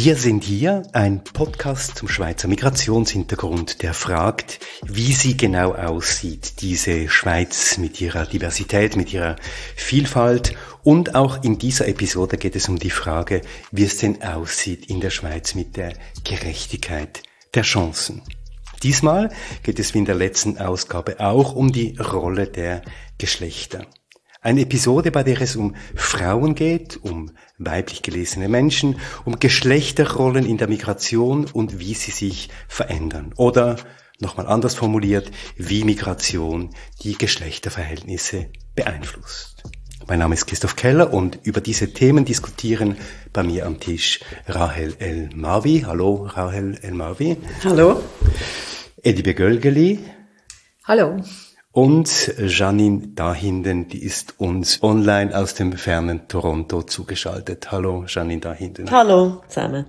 Wir sind hier, ein Podcast zum Schweizer Migrationshintergrund, der fragt, wie sie genau aussieht, diese Schweiz mit ihrer Diversität, mit ihrer Vielfalt. Und auch in dieser Episode geht es um die Frage, wie es denn aussieht in der Schweiz mit der Gerechtigkeit der Chancen. Diesmal geht es wie in der letzten Ausgabe auch um die Rolle der Geschlechter. Eine Episode, bei der es um Frauen geht, um weiblich gelesene Menschen, um Geschlechterrollen in der Migration und wie sie sich verändern. Oder, nochmal anders formuliert, wie Migration die Geschlechterverhältnisse beeinflusst. Mein Name ist Christoph Keller und über diese Themen diskutieren bei mir am Tisch Rahel El-Marvi. Hallo, Rahel El-Marvi. Hallo. Edibe Gölgeli. Hallo. Und Janine Dahinden, die ist uns online aus dem fernen Toronto zugeschaltet. Hallo, Janine Dahinden. Hallo zusammen.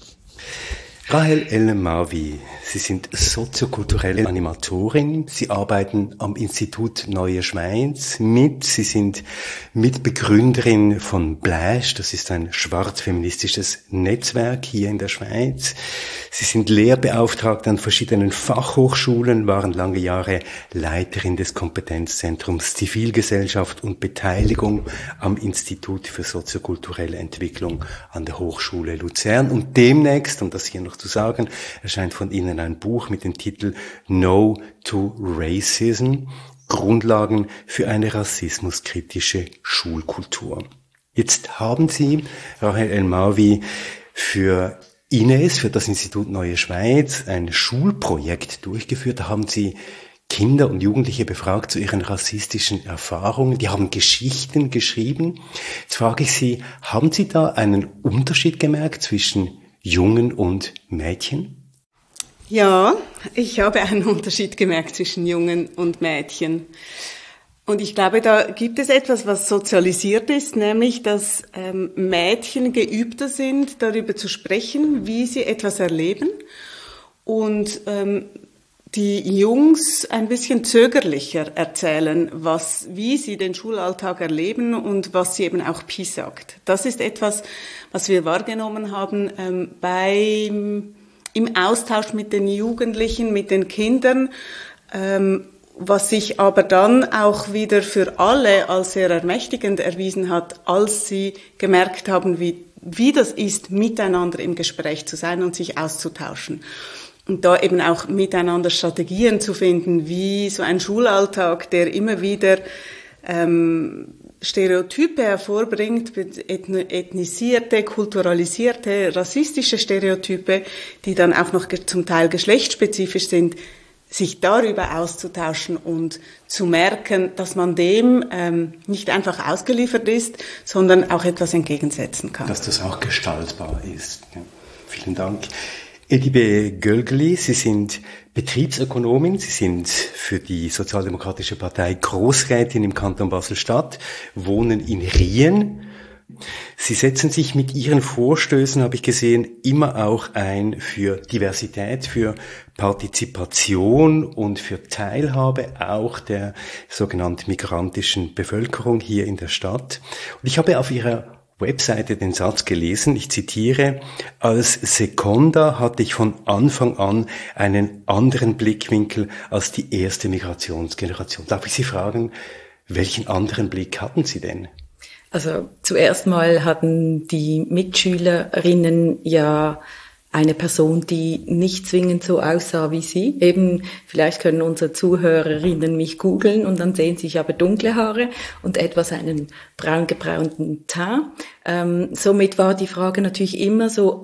Rahel El-Marvi, Sie sind soziokulturelle Animatorin. Sie arbeiten am Institut Neue Schweiz mit. Sie sind Mitbegründerin von Blash. Das ist ein schwarzfeministisches Netzwerk hier in der Schweiz. Sie sind Lehrbeauftragte an verschiedenen Fachhochschulen, waren lange Jahre Leiterin des Kompetenzzentrums Zivilgesellschaft und Beteiligung am Institut für soziokulturelle Entwicklung an der Hochschule Luzern. Und demnächst, um das hier noch zu sagen, erscheint von Ihnen ein Buch mit dem Titel No to Racism, Grundlagen für eine rassismuskritische Schulkultur. Jetzt haben Sie, Rahel El-Marvi, für INES, für das Institut Neue Schweiz, ein Schulprojekt durchgeführt. Da haben Sie Kinder und Jugendliche befragt zu ihren rassistischen Erfahrungen. Die haben Geschichten geschrieben. Jetzt frage ich Sie, haben Sie da einen Unterschied gemerkt zwischen Jungen und Mädchen? Ja, ich habe einen Unterschied gemerkt zwischen Jungen und Mädchen. Und ich glaube, da gibt es etwas, was sozialisiert ist, nämlich, dass Mädchen geübter sind, darüber zu sprechen, wie sie etwas erleben. Und die Jungs ein bisschen zögerlicher erzählen, wie sie den Schulalltag erleben und was sie eben auch Pi sagt. Das ist etwas, was wir wahrgenommen haben im Austausch mit den Jugendlichen, mit den Kindern, was sich aber dann auch wieder für alle als sehr ermächtigend erwiesen hat, als sie gemerkt haben, wie das ist, miteinander im Gespräch zu sein und sich auszutauschen. Und da eben auch miteinander Strategien zu finden, wie so ein Schulalltag, der immer wieder Stereotype hervorbringt, ethnisierte, kulturalisierte, rassistische Stereotype, die dann auch noch zum Teil geschlechtsspezifisch sind, sich darüber auszutauschen und zu merken, dass man dem nicht einfach ausgeliefert ist, sondern auch etwas entgegensetzen kann. Dass das auch gestaltbar ist. Ja. Vielen Dank. Edibe Gölgeli, Sie sind Betriebsökonomin, Sie sind für die Sozialdemokratische Partei Grossrätin im Kanton Basel-Stadt, wohnen in Rien. Sie setzen sich mit Ihren Vorstößen, habe ich gesehen, immer auch ein für Diversität, für Partizipation und für Teilhabe auch der sogenannten migrantischen Bevölkerung hier in der Stadt. Und ich habe auf Ihrer Webseite den Satz gelesen, ich zitiere: Als Seconda hatte ich von Anfang an einen anderen Blickwinkel als die erste Migrationsgeneration. Darf ich Sie fragen, welchen anderen Blick hatten Sie denn? Also zuerst mal hatten die Mitschülerinnen ja eine Person, die nicht zwingend so aussah wie sie. Eben, vielleicht können unsere Zuhörerinnen mich googeln und dann sehen sie, ich habe dunkle Haare und etwas einen braun gebraunten Teint. Somit war die Frage natürlich immer so,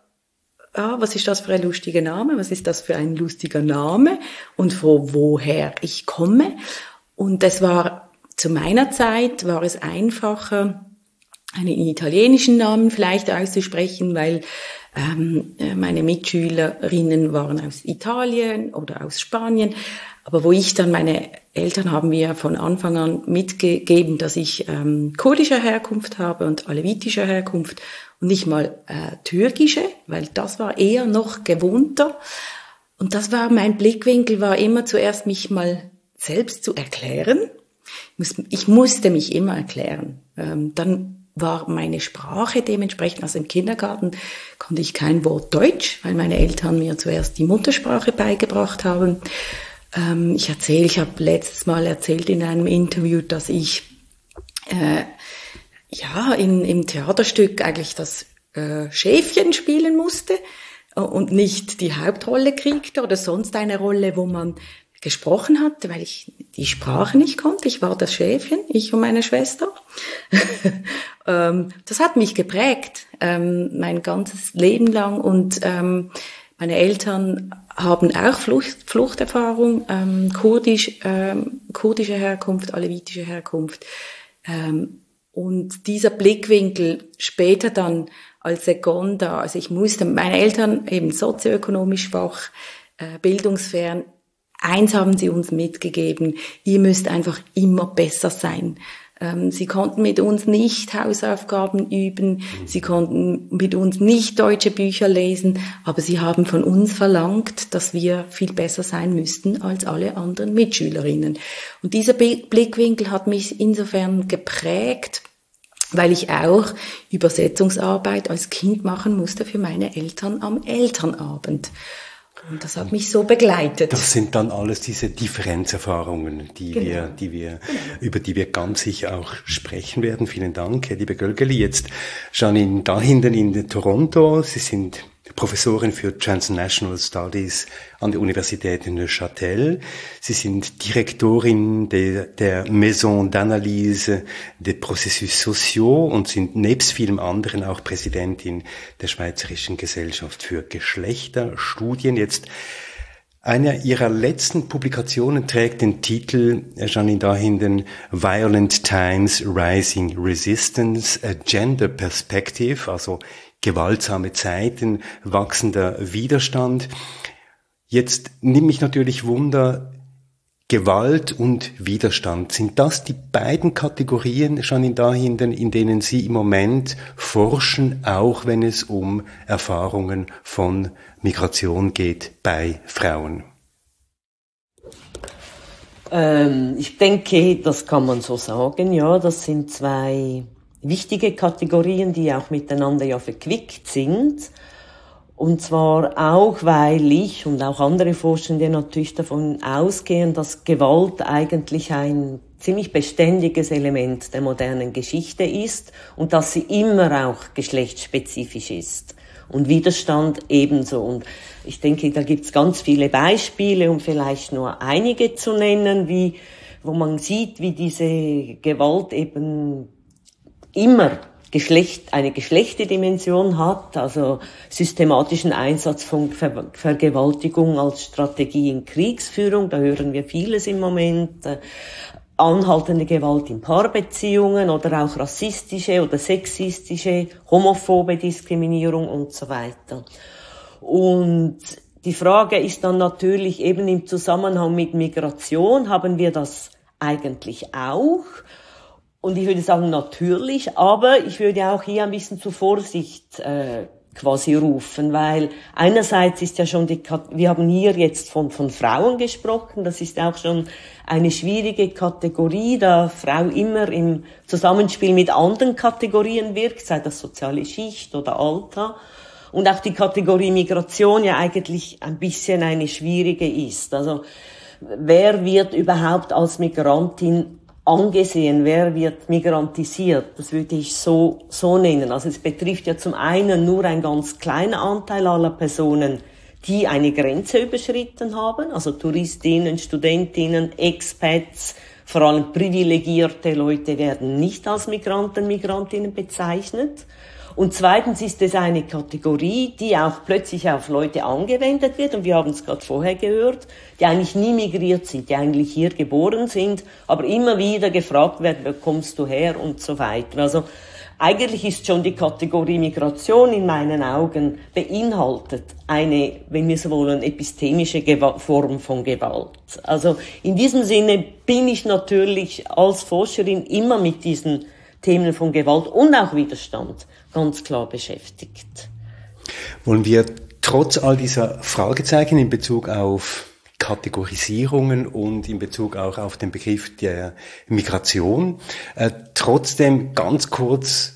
was ist das für ein lustiger Name? Was ist das für ein lustiger Name? Und von woher ich komme? Und zu meiner Zeit war es einfacher, einen italienischen Namen vielleicht auszusprechen, weil meine Mitschülerinnen waren aus Italien oder aus Spanien. Aber meine Eltern haben mir von Anfang an mitgegeben, dass ich kurdischer Herkunft habe und alevitischer Herkunft und nicht mal türkische, weil das war eher noch gewohnter. Und mein Blickwinkel war immer zuerst, mich mal selbst zu erklären. Ich musste mich immer erklären. Dann war meine Sprache dementsprechend, also im Kindergarten konnte ich kein Wort Deutsch, weil meine Eltern mir zuerst die Muttersprache beigebracht haben. Ich habe letztes Mal erzählt in einem Interview, dass ich im Theaterstück eigentlich das Schäfchen spielen musste und nicht die Hauptrolle kriegte oder sonst eine Rolle, wo man gesprochen hat, weil ich die Sprache nicht konnte. Ich war das Schäfchen, ich und meine Schwester. Das hat mich geprägt, mein ganzes Leben lang. Und meine Eltern haben auch Fluchterfahrung, kurdische Herkunft, alevitische Herkunft. Und dieser Blickwinkel später dann als Seconda, also meine Eltern eben sozioökonomisch schwach, bildungsfern. Eins haben sie uns mitgegeben: Ihr müsst einfach immer besser sein. Sie konnten mit uns nicht Hausaufgaben üben, sie konnten mit uns nicht deutsche Bücher lesen, aber sie haben von uns verlangt, dass wir viel besser sein müssten als alle anderen Mitschülerinnen. Und dieser Blickwinkel hat mich insofern geprägt, weil ich auch Übersetzungsarbeit als Kind machen musste für meine Eltern am Elternabend. Und das hat mich so begleitet. Das sind dann alles diese Differenzerfahrungen, über die wir ganz sicher auch sprechen werden. Vielen Dank, liebe Gölgeli. Jetzt Janine da hinten in Toronto. Sie sind Professorin für Transnational Studies an der Universität in Neuchâtel. Sie sind Direktorin der Maison d'Analyse des Processus Sociaux und sind nebst vielem anderen auch Präsidentin der Schweizerischen Gesellschaft für Geschlechterstudien. Jetzt eine ihrer letzten Publikationen trägt den Titel, Janine da hinten, Violent Times, Rising Resistance, a Gender Perspective, also gewaltsame Zeiten, wachsender Widerstand. Jetzt nimmt mich natürlich Wunder, Gewalt und Widerstand. Sind das die beiden Kategorien, Janine da hinten, in denen Sie im Moment forschen, auch wenn es um Erfahrungen von Migration geht bei Frauen? Ich denke, das kann man so sagen, ja. Das sind zwei wichtige Kategorien, die auch miteinander ja verquickt sind. Und zwar auch, weil ich und auch andere Forschende natürlich davon ausgehen, dass Gewalt eigentlich ein ziemlich beständiges Element der modernen Geschichte ist und dass sie immer auch geschlechtsspezifisch ist. Und Widerstand ebenso. Und ich denke, da gibt's ganz viele Beispiele, um vielleicht nur einige zu nennen, wo man sieht, wie diese Gewalt eben immer eine Geschlechterdimension hat, also systematischen Einsatz von Vergewaltigung als Strategie in Kriegsführung, da hören wir vieles im Moment, anhaltende Gewalt in Paarbeziehungen oder auch rassistische oder sexistische, homophobe Diskriminierung und so weiter. Und die Frage ist dann natürlich eben im Zusammenhang mit Migration, haben wir das eigentlich auch? Und ich würde sagen, natürlich, aber ich würde auch hier ein bisschen zur Vorsicht quasi rufen, weil einerseits ist ja schon wir haben hier jetzt von Frauen gesprochen, das ist auch schon eine schwierige Kategorie, da Frau immer im Zusammenspiel mit anderen Kategorien wirkt, sei das soziale Schicht oder Alter. Und auch die Kategorie Migration ja eigentlich ein bisschen eine schwierige ist. Also wer wird überhaupt als Migrantin angesehen, wer wird migrantisiert, das würde ich so nennen. Also es betrifft ja zum einen nur ein ganz kleiner Anteil aller Personen, die eine Grenze überschritten haben, also Touristinnen, Studentinnen, Expats, vor allem privilegierte Leute werden nicht als Migranten, Migrantinnen bezeichnet. Und zweitens ist es eine Kategorie, die auch plötzlich auf Leute angewendet wird, und wir haben es gerade vorher gehört, die eigentlich nie migriert sind, die eigentlich hier geboren sind, aber immer wieder gefragt werden, wo kommst du her und so weiter. Also eigentlich ist schon die Kategorie Migration in meinen Augen beinhaltet eine, wenn wir so wollen, epistemische Form von Gewalt. Also in diesem Sinne bin ich natürlich als Forscherin immer mit diesen Themen von Gewalt und auch Widerstand ganz klar beschäftigt. Wollen wir trotz all dieser Fragezeichen in Bezug auf Kategorisierungen und in Bezug auch auf den Begriff der Migration trotzdem ganz kurz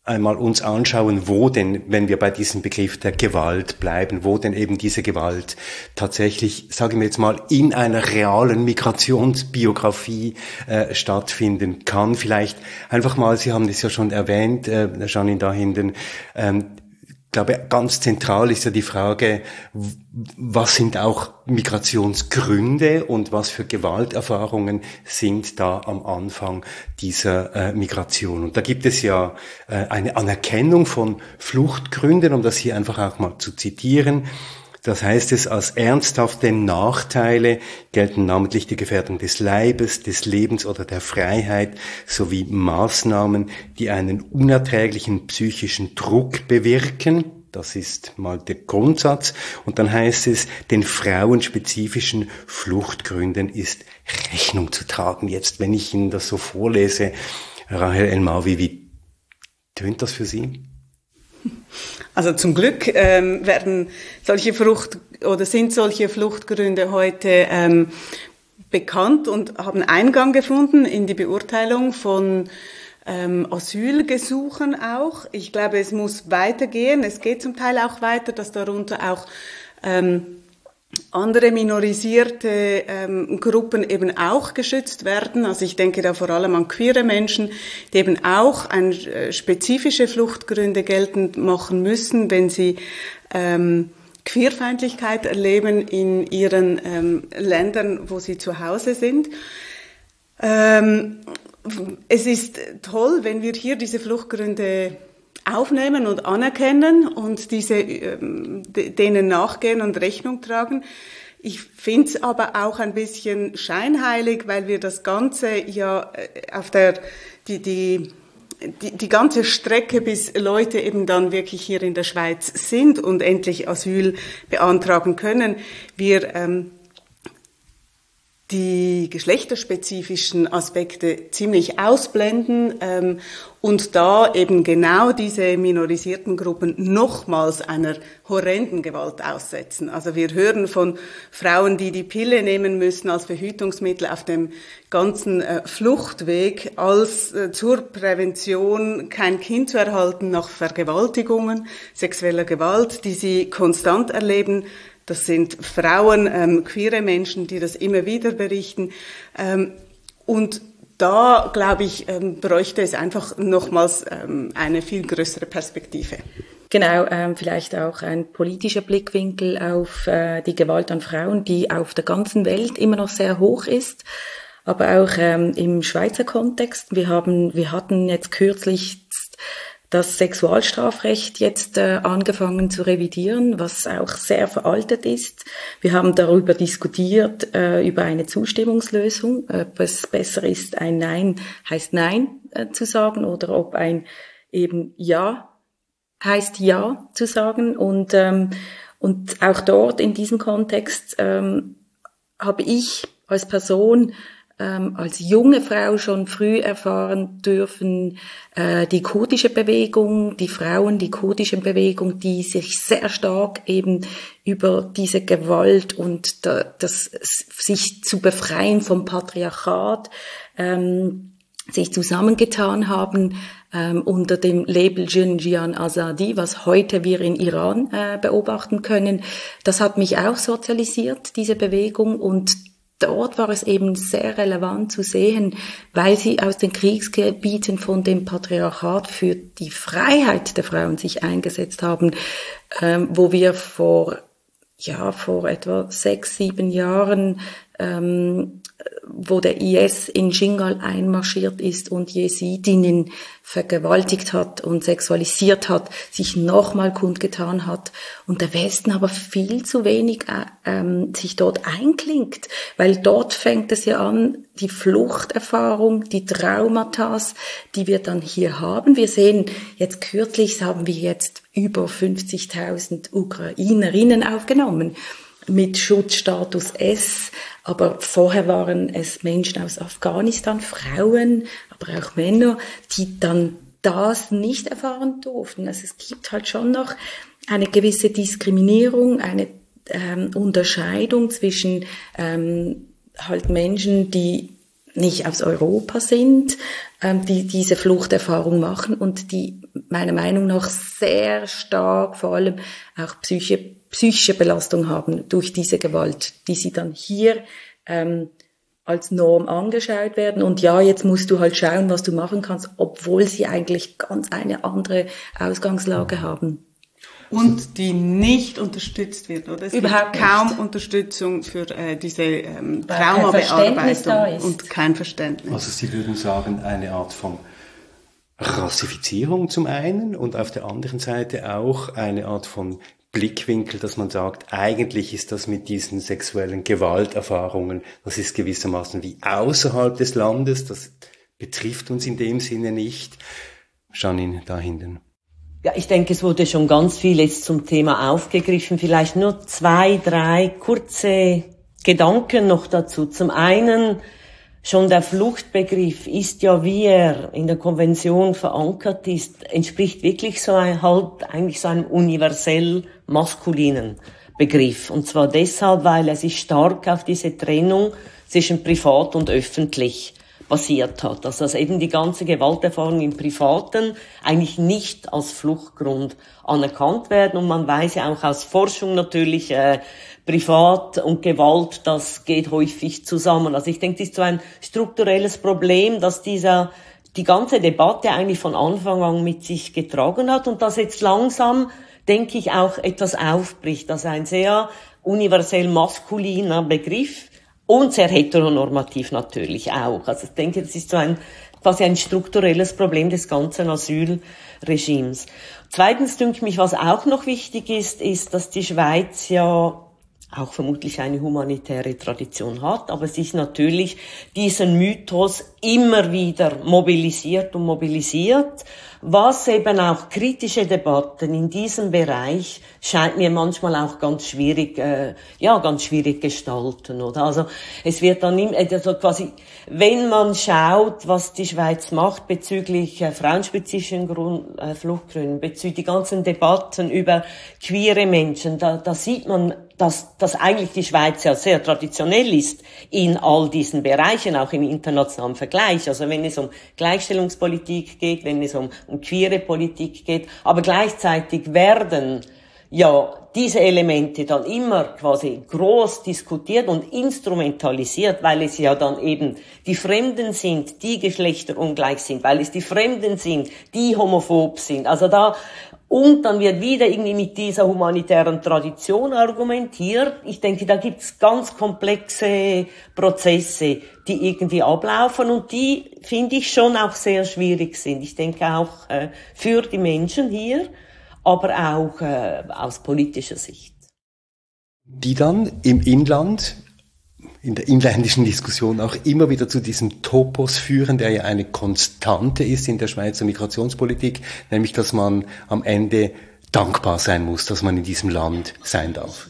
einmal uns anschauen, wo denn, wenn wir bei diesem Begriff der Gewalt bleiben, wo denn eben diese Gewalt tatsächlich, sagen wir jetzt mal, in einer realen Migrationsbiografie stattfinden kann. Vielleicht einfach mal, Sie haben das ja schon erwähnt, Janine da hinten, ich glaube, ganz zentral ist ja die Frage, was sind auch Migrationsgründe und was für Gewalterfahrungen sind da am Anfang dieser Migration. Und da gibt es ja eine Anerkennung von Fluchtgründen, um das hier einfach auch mal zu zitieren. Das heißt es, als ernsthafte Nachteile gelten namentlich die Gefährdung des Leibes, des Lebens oder der Freiheit sowie Maßnahmen, die einen unerträglichen psychischen Druck bewirken. Das ist mal der Grundsatz. Und dann heißt es, den frauenspezifischen Fluchtgründen ist Rechnung zu tragen. Jetzt, wenn ich Ihnen das so vorlese, Rahel El-Maoui, wie tönt das für Sie? Also zum Glück sind solche Fluchtgründe heute bekannt und haben Eingang gefunden in die Beurteilung von Asylgesuchen auch. Ich glaube, es muss weitergehen. Es geht zum Teil auch weiter, dass darunter auch andere minorisierte Gruppen eben auch geschützt werden. Also ich denke da vor allem an queere Menschen, die eben auch spezifische Fluchtgründe geltend machen müssen, wenn sie Queerfeindlichkeit erleben in ihren Ländern, wo sie zu Hause sind. Es ist toll, wenn wir hier diese Fluchtgründe aufnehmen und anerkennen und denen nachgehen und Rechnung tragen. Ich finde es aber auch ein bisschen scheinheilig, weil wir das Ganze ja auf die ganze Strecke, bis Leute eben dann wirklich hier in der Schweiz sind und endlich Asyl beantragen können, wir die geschlechterspezifischen Aspekte ziemlich ausblenden und da eben genau diese minorisierten Gruppen nochmals einer horrenden Gewalt aussetzen. Also wir hören von Frauen, die Pille nehmen müssen als Verhütungsmittel auf dem ganzen Fluchtweg, als zur Prävention kein Kind zu erhalten nach Vergewaltigungen, sexueller Gewalt, die sie konstant erleben. Das sind Frauen, queere Menschen, die das immer wieder berichten. Und da, glaube ich, bräuchte es einfach nochmals eine viel größere Perspektive. Genau, vielleicht auch ein politischer Blickwinkel auf die Gewalt an Frauen, die auf der ganzen Welt immer noch sehr hoch ist, aber auch im Schweizer Kontext. Wir hatten jetzt kürzlich das Sexualstrafrecht jetzt angefangen zu revidieren, was auch sehr veraltet ist. Wir haben darüber diskutiert, über eine Zustimmungslösung, ob es besser ist, ein Nein heißt Nein zu sagen oder ob ein eben Ja heißt Ja zu sagen. Und auch dort in diesem Kontext habe ich als Person als junge Frau schon früh erfahren dürfen, die kurdische Bewegung, die Frauen, die kurdische Bewegung, die sich sehr stark eben über diese Gewalt und das sich zu befreien vom Patriarchat, sich zusammengetan haben unter dem Label Jinjian Azadi, was heute wir in Iran beobachten können. Das hat mich auch sozialisiert, diese Bewegung, und dort war es eben sehr relevant zu sehen, weil sie aus den Kriegsgebieten von dem Patriarchat für die Freiheit der Frauen sich eingesetzt haben, wo wir vor etwa 6, 7 Jahren, wo der IS in Shingal einmarschiert ist und Jesidinnen vergewaltigt hat und sexualisiert hat, sich nochmal kundgetan hat und der Westen aber viel zu wenig sich dort einklingt, weil dort fängt es ja an, die Fluchterfahrung, die Traumata, die wir dann hier haben. Wir sehen jetzt kürzlich, haben wir jetzt über 50.000 Ukrainerinnen aufgenommen mit Schutzstatus S, aber vorher waren es Menschen aus Afghanistan, Frauen, aber auch Männer, die dann das nicht erfahren durften. Also es gibt halt schon noch eine gewisse Diskriminierung, eine Unterscheidung zwischen halt Menschen, die nicht aus Europa sind, die diese Fluchterfahrung machen und die meiner Meinung nach sehr stark vor allem auch psychische Belastung haben durch diese Gewalt, die sie dann hier als Norm angeschaut werden. Und ja, jetzt musst du halt schauen, was du machen kannst, obwohl sie eigentlich ganz eine andere Ausgangslage haben. Und die nicht unterstützt wird, oder? Es Überhaupt gibt kaum nicht. Unterstützung für diese Traumabearbeitung und kein Verständnis. Also Sie würden sagen, eine Art von Rassifizierung zum einen und auf der anderen Seite auch eine Art von Blickwinkel, dass man sagt, eigentlich ist das mit diesen sexuellen Gewalterfahrungen, das ist gewissermaßen wie außerhalb des Landes, das betrifft uns in dem Sinne nicht. Janine, da hinten. Ja, ich denke, es wurde schon ganz viel jetzt zum Thema aufgegriffen. Vielleicht nur 2, 3 kurze Gedanken noch dazu. Zum einen, schon der Fluchtbegriff ist ja, wie er in der Konvention verankert ist, entspricht wirklich so eigentlich so einem universell maskulinen Begriff. Und zwar deshalb, weil er sich stark auf diese Trennung zwischen privat und öffentlich basiert hat. Also dass eben die ganze Gewalterfahrung im Privaten eigentlich nicht als Fluchtgrund anerkannt werden. Und man weiß ja auch aus Forschung natürlich, Privat und Gewalt, das geht häufig zusammen. Also ich denke, das ist so ein strukturelles Problem, dass die ganze Debatte eigentlich von Anfang an mit sich getragen hat und das jetzt langsam, denke ich, auch etwas aufbricht. Das ist ein sehr universell maskuliner Begriff. Und sehr heteronormativ natürlich auch. Also ich denke, das ist so quasi ein strukturelles Problem des ganzen Asylregimes. Zweitens denke ich, was auch noch wichtig ist, dass die Schweiz ja auch vermutlich eine humanitäre Tradition hat, aber sich natürlich diesen Mythos immer wieder mobilisiert, was eben auch kritische Debatten in diesem Bereich scheint mir manchmal auch ganz schwierig gestalten, oder? Also es wird dann also quasi, wenn man schaut, was die Schweiz macht bezüglich frauenspezifischen Fluchtgründen, bezüglich die ganzen Debatten über queere Menschen, da sieht man, dass eigentlich die Schweiz ja sehr traditionell ist in all diesen Bereichen, auch im internationalen Vergleich. Also wenn es um Gleichstellungspolitik geht, wenn es um queere Politik geht, aber gleichzeitig werden ja diese Elemente dann immer quasi groß diskutiert und instrumentalisiert, weil es ja dann eben die Fremden sind, die geschlechterungleich sind, weil es die Fremden sind, die homophob sind. Also und dann wird wieder irgendwie mit dieser humanitären Tradition argumentiert. Ich denke, da gibt's ganz komplexe Prozesse, die irgendwie ablaufen und die, finde ich, schon auch sehr schwierig sind. Ich denke auch für die Menschen hier, aber auch aus politischer Sicht. Die dann im Inland, in der inländischen Diskussion auch immer wieder zu diesem Topos führen, der ja eine Konstante ist in der Schweizer Migrationspolitik, nämlich dass man am Ende dankbar sein muss, dass man in diesem Land sein darf.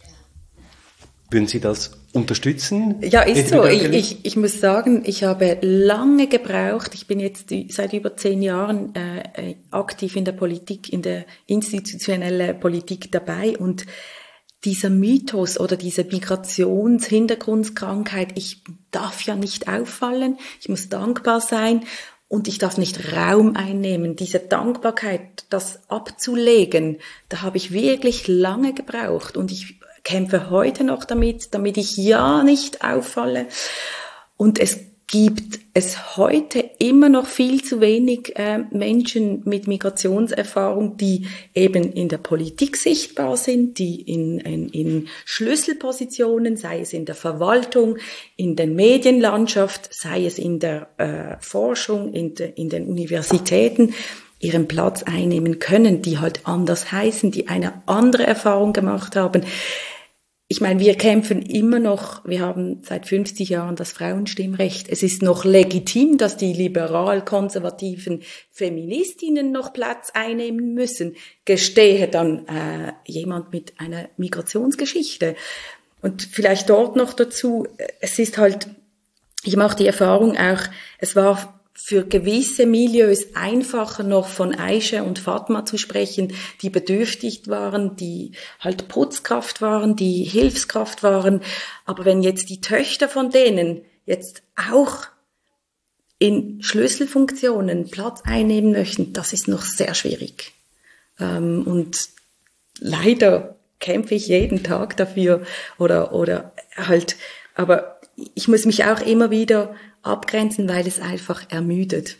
Würden Sie das unterstützen? Ja, ist so. Ich muss sagen, ich habe lange gebraucht. Ich bin jetzt seit über 10 Jahren aktiv in der Politik, in der institutionellen Politik dabei und dieser Mythos oder diese Migrationshintergrundkrankheit, ich darf ja nicht auffallen, ich muss dankbar sein und ich darf nicht Raum einnehmen. Diese Dankbarkeit, das abzulegen, da habe ich wirklich lange gebraucht und ich kämpfe heute noch damit ich ja nicht auffalle. Und es gibt es heute immer noch viel zu wenig Menschen mit Migrationserfahrung, die eben in der Politik sichtbar sind, die in Schlüsselpositionen, sei es in der Verwaltung, in der Medienlandschaft, sei es in der Forschung, in den Universitäten, ihren Platz einnehmen können, die halt anders heißen, die eine andere Erfahrung gemacht haben. Ich meine, wir kämpfen immer noch, wir haben seit 50 Jahren das Frauenstimmrecht. Es ist noch legitim, dass die liberal-konservativen Feministinnen noch Platz einnehmen müssen. Gestehe dann jemand mit einer Migrationsgeschichte. Und vielleicht dort noch dazu, es ist halt, ich mache die Erfahrung auch, es war für gewisse Milieus einfacher noch von Aisha und Fatma zu sprechen, die bedürftig waren, die halt Putzkraft waren, die Hilfskraft waren. Aber wenn jetzt die Töchter von denen jetzt auch in Schlüsselfunktionen Platz einnehmen möchten, das ist noch sehr schwierig. Und leider kämpfe ich jeden Tag dafür oder halt, aber ich muss mich auch immer wieder abgrenzen, weil es einfach ermüdet.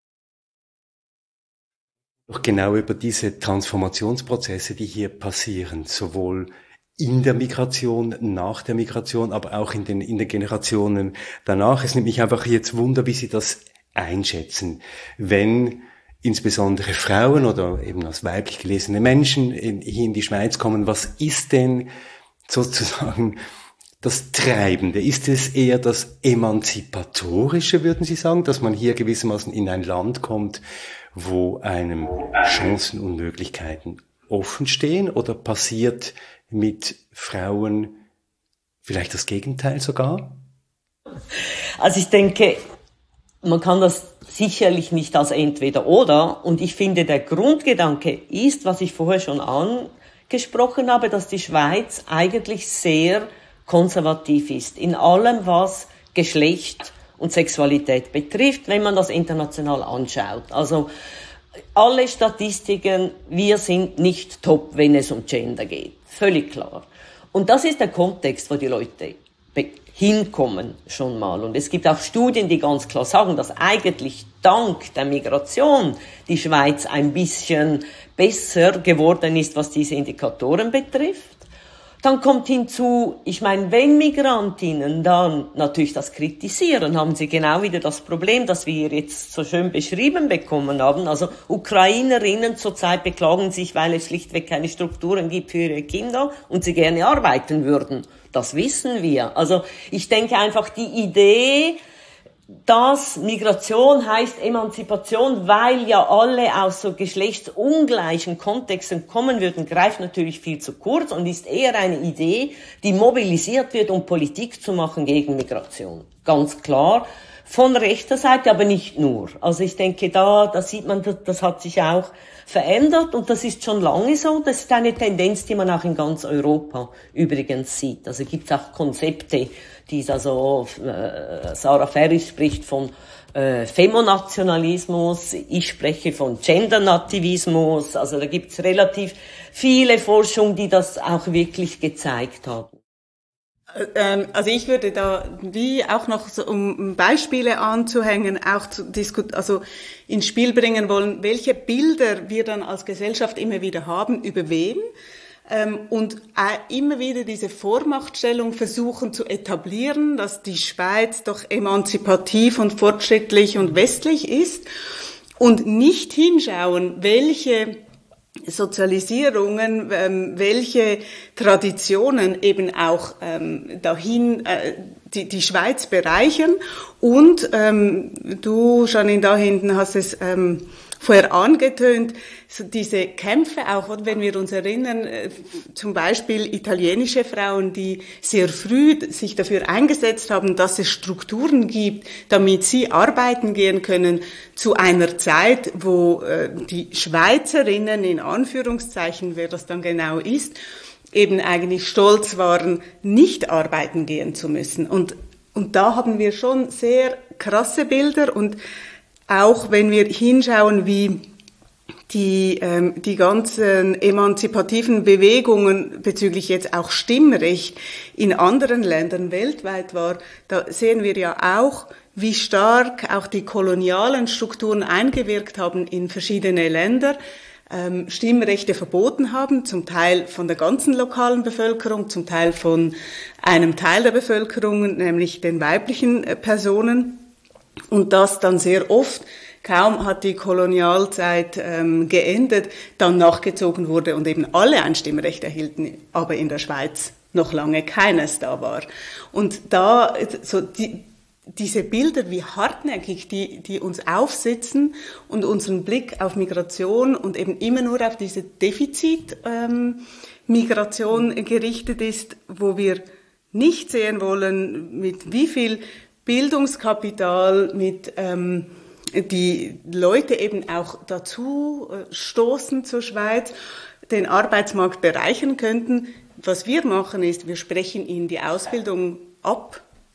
Doch genau über diese Transformationsprozesse, die hier passieren, sowohl in der Migration, nach der Migration, aber auch in den Generationen danach. Es nimmt mich einfach jetzt Wunder, wie Sie das einschätzen, wenn insbesondere Frauen oder eben als weiblich gelesene Menschen hier in die Schweiz kommen. Was ist denn sozusagen das Treibende? Ist es eher das Emanzipatorische, würden Sie sagen, dass man hier gewissermaßen in ein Land kommt, wo einem Chancen und Möglichkeiten offen stehen, oder passiert mit Frauen vielleicht das Gegenteil sogar? Also ich denke, man kann das sicherlich nicht als entweder oder, und ich finde, der Grundgedanke ist, was ich vorher schon angesprochen habe, dass die Schweiz eigentlich sehr konservativ ist in allem, was Geschlecht und Sexualität betrifft, wenn man das international anschaut. Also alle Statistiken, wir sind nicht top, wenn es um Gender geht. Völlig klar. Und das ist der Kontext, wo die Leute hinkommen schon mal. Und es gibt auch Studien, die ganz klar sagen, dass eigentlich dank der Migration die Schweiz ein bisschen besser geworden ist, was diese Indikatoren betrifft. Dann kommt hinzu, ich meine, wenn Migrantinnen dann natürlich das kritisieren, haben sie genau wieder das Problem, das wir jetzt so schön beschrieben bekommen haben. Also Ukrainerinnen zurzeit beklagen sich, weil es schlichtweg keine Strukturen gibt für ihre Kinder und sie gerne arbeiten würden. Das wissen wir. Also ich denke einfach, die Idee, dass Migration heißt Emanzipation, weil ja alle aus so geschlechtsungleichen Kontexten kommen würden, greift natürlich viel zu kurz und ist eher eine Idee, die mobilisiert wird, um Politik zu machen gegen Migration. Ganz klar. Von rechter Seite, aber nicht nur. Also ich denke, da sieht man, das hat sich auch verändert und das ist schon lange so. Das ist eine Tendenz, die man auch in ganz Europa übrigens sieht. Also gibt es auch Konzepte, die also Sarah Ferris spricht von Femonationalismus, ich spreche von Gendernativismus. Also da gibt es relativ viele Forschungen, die das auch wirklich gezeigt haben. Also ich würde da wie auch noch so, um Beispiele anzuhängen, auch also ins Spiel bringen wollen, welche Bilder wir dann als Gesellschaft immer wieder haben, über wen, und immer wieder diese Vormachtstellung versuchen zu etablieren, dass die Schweiz doch emanzipativ und fortschrittlich und westlich ist, und nicht hinschauen, welche Sozialisierungen, welche Traditionen eben auch dahin die Schweiz bereichern. Und du, Janine, da hinten hast es vorher angetönt, so diese Kämpfe auch, wenn wir uns erinnern, zum Beispiel italienische Frauen, die sehr früh sich dafür eingesetzt haben, dass es Strukturen gibt, damit sie arbeiten gehen können, zu einer Zeit, wo die Schweizerinnen, in Anführungszeichen, wer das dann genau ist, eben eigentlich stolz waren, nicht arbeiten gehen zu müssen. Und da haben wir schon sehr krasse Bilder, und auch wenn wir hinschauen, wie die ganzen emanzipativen Bewegungen bezüglich jetzt auch Stimmrecht in anderen Ländern weltweit war, da sehen wir ja auch, wie stark auch die kolonialen Strukturen eingewirkt haben in verschiedene Länder, Stimmrechte verboten haben, zum Teil von der ganzen lokalen Bevölkerung, zum Teil von einem Teil der Bevölkerung, nämlich den weiblichen Personen. Und das dann sehr oft, kaum hat die Kolonialzeit geendet, dann nachgezogen wurde und eben alle ein Stimmrecht erhielten, aber in der Schweiz noch lange keines da war. Und da so diese Bilder, wie hartnäckig die uns aufsitzen und unseren Blick auf Migration und eben immer nur auf diese Defizit-Migration gerichtet ist, wo wir nicht sehen wollen, mit wie viel Bildungskapital, mit die Leute eben auch dazu stoßen zur Schweiz, den Arbeitsmarkt bereichern könnten. Was wir machen ist, wir sprechen ihnen die Ausbildung ab,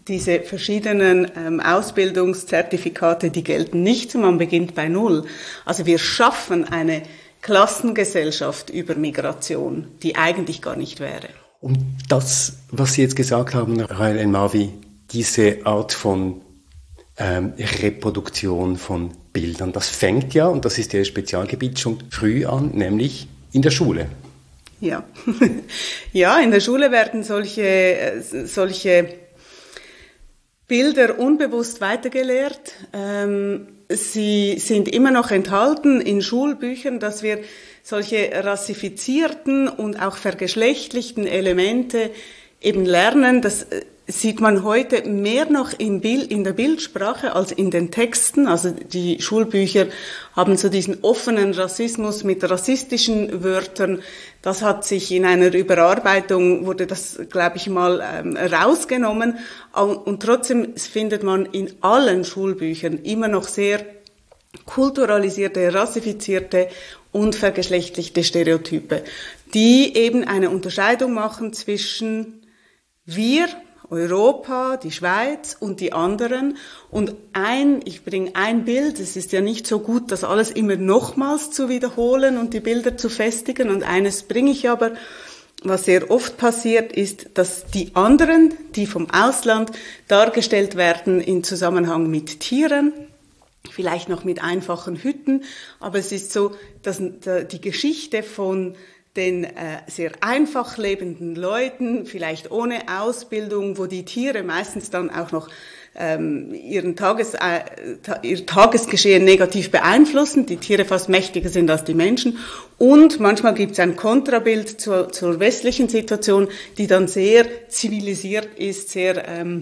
diese verschiedenen Ausbildungszertifikate, die gelten nicht, und man beginnt bei Null. Also wir schaffen eine Klassengesellschaft über Migration, die eigentlich gar nicht wäre. Und das, was Sie jetzt gesagt haben, Rahel El-Marwi, diese Art von Reproduktion von Bildern, das fängt ja, und das ist Ihr Spezialgebiet, schon früh an, nämlich in der Schule. Ja, ja, in der Schule werden solche Bilder unbewusst weitergelehrt. Sie sind immer noch enthalten in Schulbüchern, dass wir solche rassifizierten und auch vergeschlechtlichten Elemente eben lernen. Das sieht man heute mehr noch in der Bildsprache als in den Texten. Also die Schulbücher haben so diesen offenen Rassismus mit rassistischen Wörtern. Das hat sich in einer Überarbeitung, wurde das, glaube ich, mal rausgenommen. Und trotzdem findet man in allen Schulbüchern immer noch sehr kulturalisierte, rassifizierte und vergeschlechtlichte Stereotype, die eben eine Unterscheidung machen zwischen wir, Europa, die Schweiz und die anderen. Und ich bringe ein Bild, es ist ja nicht so gut, das alles immer nochmals zu wiederholen und die Bilder zu festigen. Und eines bringe ich aber, was sehr oft passiert, ist, dass die anderen, die vom Ausland dargestellt werden in Zusammenhang mit Tieren, vielleicht noch mit einfachen Hütten, aber es ist so, dass die Geschichte von den sehr einfach lebenden Leuten, vielleicht ohne Ausbildung, wo die Tiere meistens dann auch noch ihr Tagesgeschehen negativ beeinflussen, die Tiere fast mächtiger sind als die Menschen. Und manchmal gibt es ein Kontrabild zur westlichen Situation, die dann sehr zivilisiert ist, sehr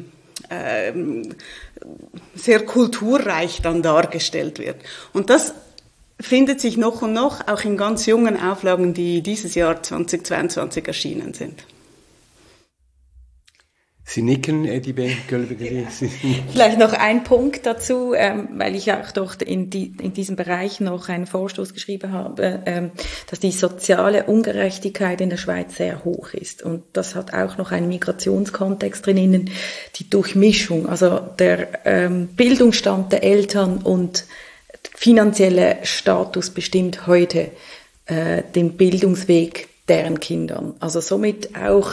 kulturreich dann dargestellt wird. Und das findet sich noch und noch, auch in ganz jungen Auflagen, die dieses Jahr 2022 erschienen sind. Sie nicken, Edibe Gölbegeri. Vielleicht noch ein Punkt dazu, weil ich auch dort in diesem Bereich noch einen Vorstoß geschrieben habe, dass die soziale Ungerechtigkeit in der Schweiz sehr hoch ist. Und das hat auch noch einen Migrationskontext drinnen, die Durchmischung, also der Bildungsstand der Eltern und finanzielle Status bestimmt heute den Bildungsweg deren Kindern. Also somit auch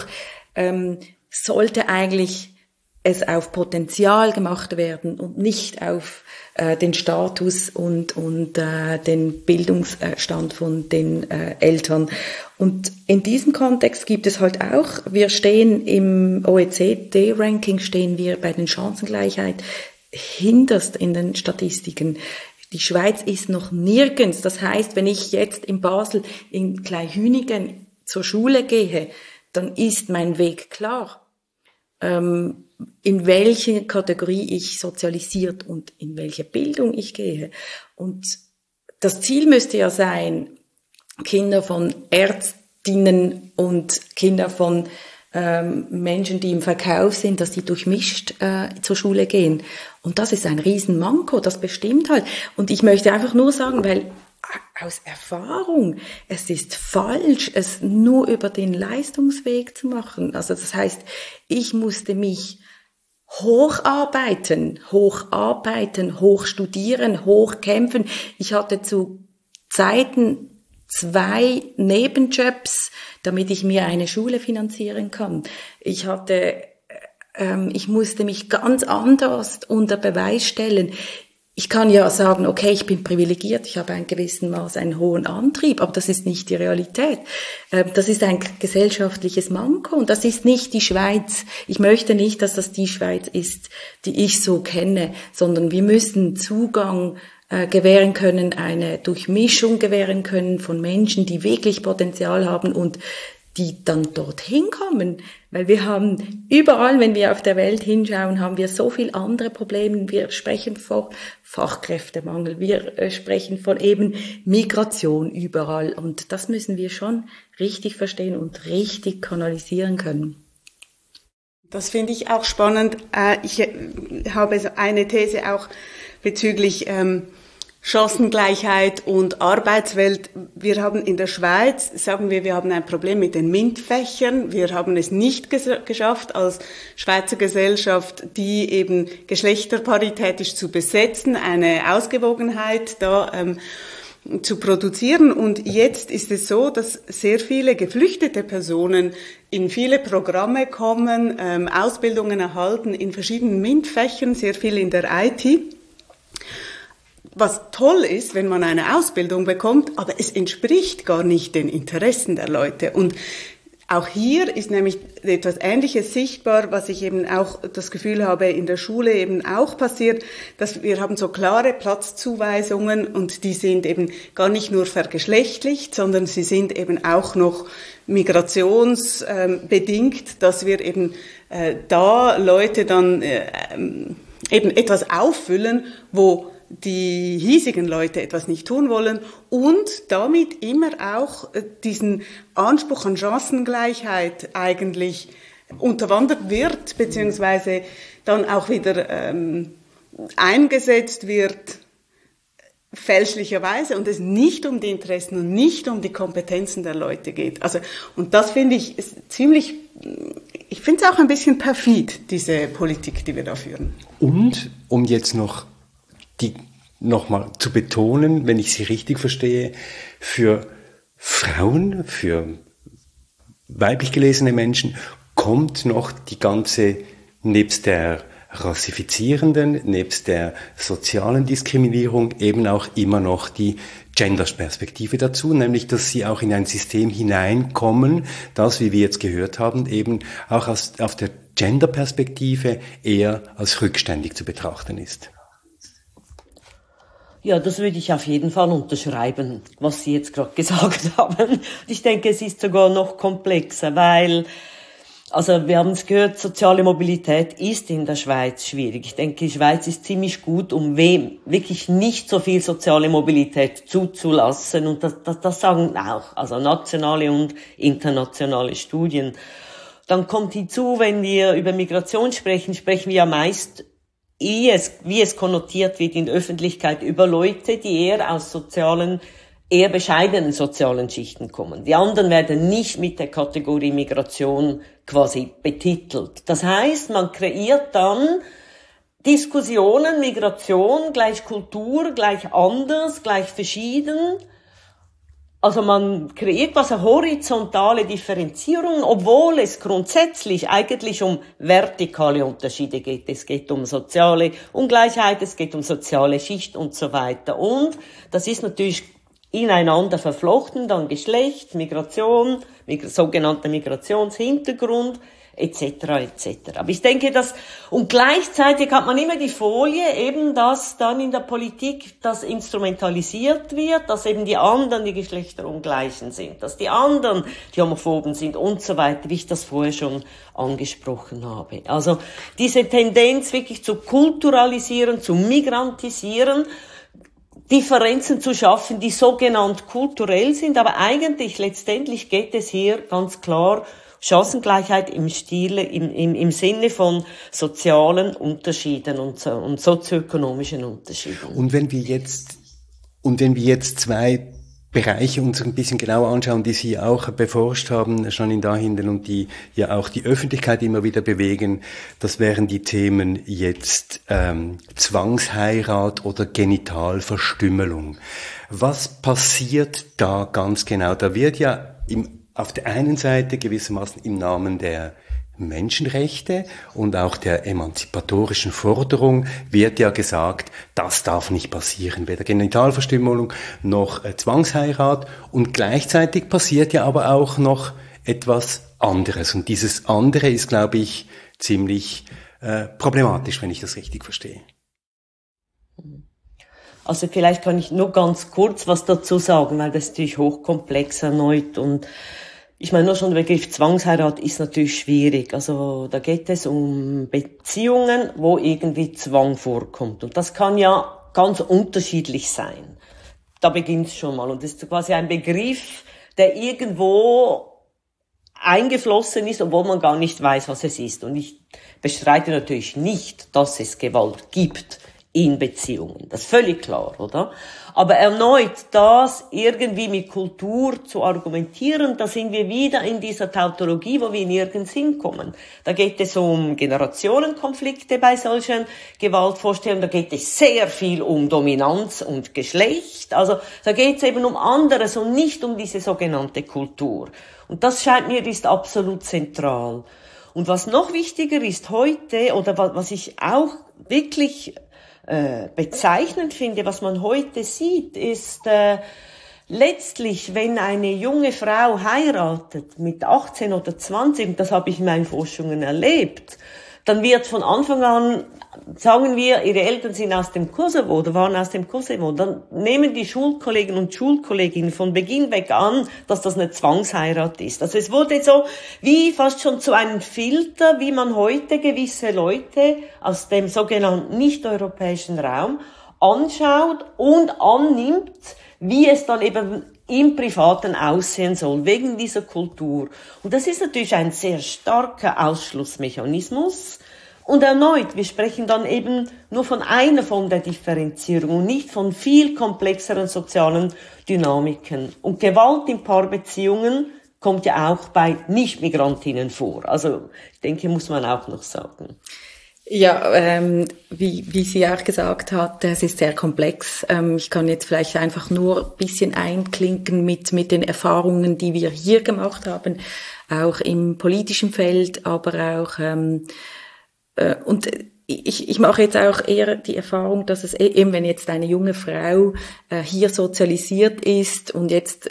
sollte eigentlich es auf Potenzial gemacht werden und nicht auf den Status und den Bildungsstand von den Eltern. Und in diesem Kontext gibt es halt auch, wir stehen im OECD-Ranking, stehen wir bei den Chancengleichheit hinterst in den Statistiken. Die Schweiz ist noch nirgends. Das heißt, wenn ich jetzt in Basel, in Kleinhünigen zur Schule gehe, dann ist mein Weg klar, in welche Kategorie ich sozialisiert und in welche Bildung ich gehe. Und das Ziel müsste ja sein, Kinder von Ärztinnen und Kinder von Menschen, die im Verkauf sind, dass die durchmischt zur Schule gehen. Und das ist ein Riesenmanko, das bestimmt halt. Und ich möchte einfach nur sagen, weil aus Erfahrung, es ist falsch, es nur über den Leistungsweg zu machen. Also das heißt, ich musste mich hocharbeiten, hochstudieren, hochkämpfen. Ich hatte zu Zeiten 2 Nebenjobs, damit ich mir eine Schule finanzieren kann. Ich musste mich ganz anders unter Beweis stellen. Ich kann ja sagen, okay, ich bin privilegiert, ich habe ein gewissen Maß einen hohen Antrieb, aber das ist nicht die Realität. Das ist ein gesellschaftliches Manko und das ist nicht die Schweiz. Ich möchte nicht, dass das die Schweiz ist, die ich so kenne, sondern wir müssen Zugang gewähren können, eine Durchmischung gewähren können von Menschen, die wirklich Potenzial haben und die dann dorthin kommen. Weil wir haben überall, wenn wir auf der Welt hinschauen, haben wir so viel andere Probleme. Wir sprechen von Fachkräftemangel, wir sprechen von eben Migration überall. Und das müssen wir schon richtig verstehen und richtig kanalisieren können. Das finde ich auch spannend. Ich habe eine These auch bezüglich Chancengleichheit und Arbeitswelt. Wir haben in der Schweiz, sagen wir haben ein Problem mit den MINT-Fächern. Wir haben es nicht geschafft, als Schweizer Gesellschaft, die eben geschlechterparitätisch zu besetzen, eine Ausgewogenheit da zu produzieren. Und jetzt ist es so, dass sehr viele geflüchtete Personen in viele Programme kommen, Ausbildungen erhalten in verschiedenen MINT-Fächern, sehr viel in der IT. Was toll ist, wenn man eine Ausbildung bekommt, aber es entspricht gar nicht den Interessen der Leute. Und auch hier ist nämlich etwas Ähnliches sichtbar, was ich eben auch das Gefühl habe, in der Schule eben auch passiert, dass wir haben so klare Platzzuweisungen und die sind eben gar nicht nur vergeschlechtlicht, sondern sie sind eben auch noch migrationsbedingt, dass wir eben da Leute dann eben etwas auffüllen, wo die hiesigen Leute etwas nicht tun wollen und damit immer auch diesen Anspruch an Chancengleichheit eigentlich unterwandert wird, beziehungsweise dann auch wieder eingesetzt wird, fälschlicherweise, und es nicht um die Interessen und nicht um die Kompetenzen der Leute geht. Also, und das finde ich ziemlich, ich finde es auch ein bisschen perfid, diese Politik, die wir da führen. Und, um jetzt noch mal zu betonen, wenn ich Sie richtig verstehe, für Frauen, für weiblich gelesene Menschen kommt noch die ganze, nebst der rassifizierenden, nebst der sozialen Diskriminierung eben auch immer noch die Gender-Perspektive dazu, nämlich, dass sie auch in ein System hineinkommen, das, wie wir jetzt gehört haben, eben auch auf der Gender-Perspektive eher als rückständig zu betrachten ist. Ja, das würde ich auf jeden Fall unterschreiben, was Sie jetzt gerade gesagt haben. Ich denke, es ist sogar noch komplexer, weil, also wir haben es gehört, soziale Mobilität ist in der Schweiz schwierig. Ich denke, die Schweiz ist ziemlich gut, um wirklich nicht so viel soziale Mobilität zuzulassen. Und das sagen auch, also nationale und internationale Studien. Dann kommt hinzu, wenn wir über Migration sprechen, sprechen wir ja meist wie es konnotiert wird in der Öffentlichkeit über Leute, die eher aus eher bescheidenen sozialen Schichten kommen. Die anderen werden nicht mit der Kategorie Migration quasi betitelt. Das heißt, man kreiert dann Diskussionen, Migration gleich Kultur, gleich anders, gleich verschieden. Also man kreiert eine horizontale Differenzierung, obwohl es grundsätzlich eigentlich um vertikale Unterschiede geht. Es geht um soziale Ungleichheit, es geht um soziale Schicht und so weiter. Und das ist natürlich ineinander verflochten, dann Geschlecht, Migration, sogenannter Migrationshintergrund, etc. etc. Aber ich denke, und gleichzeitig hat man immer die Folie, eben, dass dann in der Politik das instrumentalisiert wird, dass eben die anderen die Geschlechterungleichen sind, dass die anderen die Homophoben sind und so weiter, wie ich das vorher schon angesprochen habe. Also diese Tendenz wirklich zu kulturalisieren, zu migrantisieren, Differenzen zu schaffen, die sogenannt kulturell sind, aber eigentlich letztendlich geht es hier ganz klar Chancengleichheit im Sinne von sozialen Unterschieden und sozioökonomischen Unterschieden. Und wenn wir jetzt zwei Bereiche uns ein bisschen genauer anschauen, die Sie auch beforscht haben, schon in dahinden und die ja auch die Öffentlichkeit immer wieder bewegen, das wären die Themen jetzt Zwangsheirat oder Genitalverstümmelung. Was passiert da ganz genau? Da wird ja auf der einen Seite gewissermaßen im Namen der Menschenrechte und auch der emanzipatorischen Forderung wird ja gesagt, das darf nicht passieren, weder Genitalverstümmelung noch Zwangsheirat, und gleichzeitig passiert ja aber auch noch etwas anderes, und dieses andere ist, glaube ich, ziemlich problematisch, wenn ich das richtig verstehe. Also vielleicht kann ich nur ganz kurz was dazu sagen, weil das ist natürlich hochkomplex erneut, und ich meine, nur schon der Begriff Zwangsheirat ist natürlich schwierig. Also da geht es um Beziehungen, wo irgendwie Zwang vorkommt. Und das kann ja ganz unterschiedlich sein. Da beginnt es schon mal. Und das ist quasi ein Begriff, der irgendwo eingeflossen ist, obwohl man gar nicht weiß, was es ist. Und ich bestreite natürlich nicht, dass es Gewalt gibt in Beziehungen. Das ist völlig klar, oder? Aber erneut das irgendwie mit Kultur zu argumentieren, da sind wir wieder in dieser Tautologie, wo wir nirgends hinkommen. Da geht es um Generationenkonflikte bei solchen Gewaltvorstellungen, da geht es sehr viel um Dominanz und Geschlecht. Also da geht es eben um anderes und nicht um diese sogenannte Kultur. Und das scheint mir ist absolut zentral. Und was noch wichtiger ist heute, oder was ich auch wirklich bezeichnend finde, was man heute sieht, ist letztlich, wenn eine junge Frau heiratet mit 18 oder 20, und das habe ich in meinen Forschungen erlebt, dann wird von Anfang an, sagen wir, ihre Eltern sind aus dem Kosovo oder waren aus dem Kosovo, dann nehmen die Schulkollegen und Schulkolleginnen von Beginn weg an, dass das eine Zwangsheirat ist. Also es wurde so wie fast schon zu einem Filter, wie man heute gewisse Leute aus dem sogenannten nicht-europäischen Raum anschaut und annimmt, wie es dann eben im Privaten aussehen soll, wegen dieser Kultur. Und das ist natürlich ein sehr starker Ausschlussmechanismus. Und erneut, wir sprechen dann eben nur von einer Form der Differenzierung und nicht von viel komplexeren sozialen Dynamiken. Und Gewalt in Paarbeziehungen kommt ja auch bei Nicht-Migrantinnen vor. Also ich denke, muss man auch noch sagen. Ja, wie sie auch gesagt hat, es ist sehr komplex. Ich kann jetzt vielleicht einfach nur ein bisschen einklinken mit den Erfahrungen, die wir hier gemacht haben, auch im politischen Feld, aber auch und ich mache jetzt auch eher die Erfahrung, dass es eben, wenn jetzt eine junge Frau hier sozialisiert ist und jetzt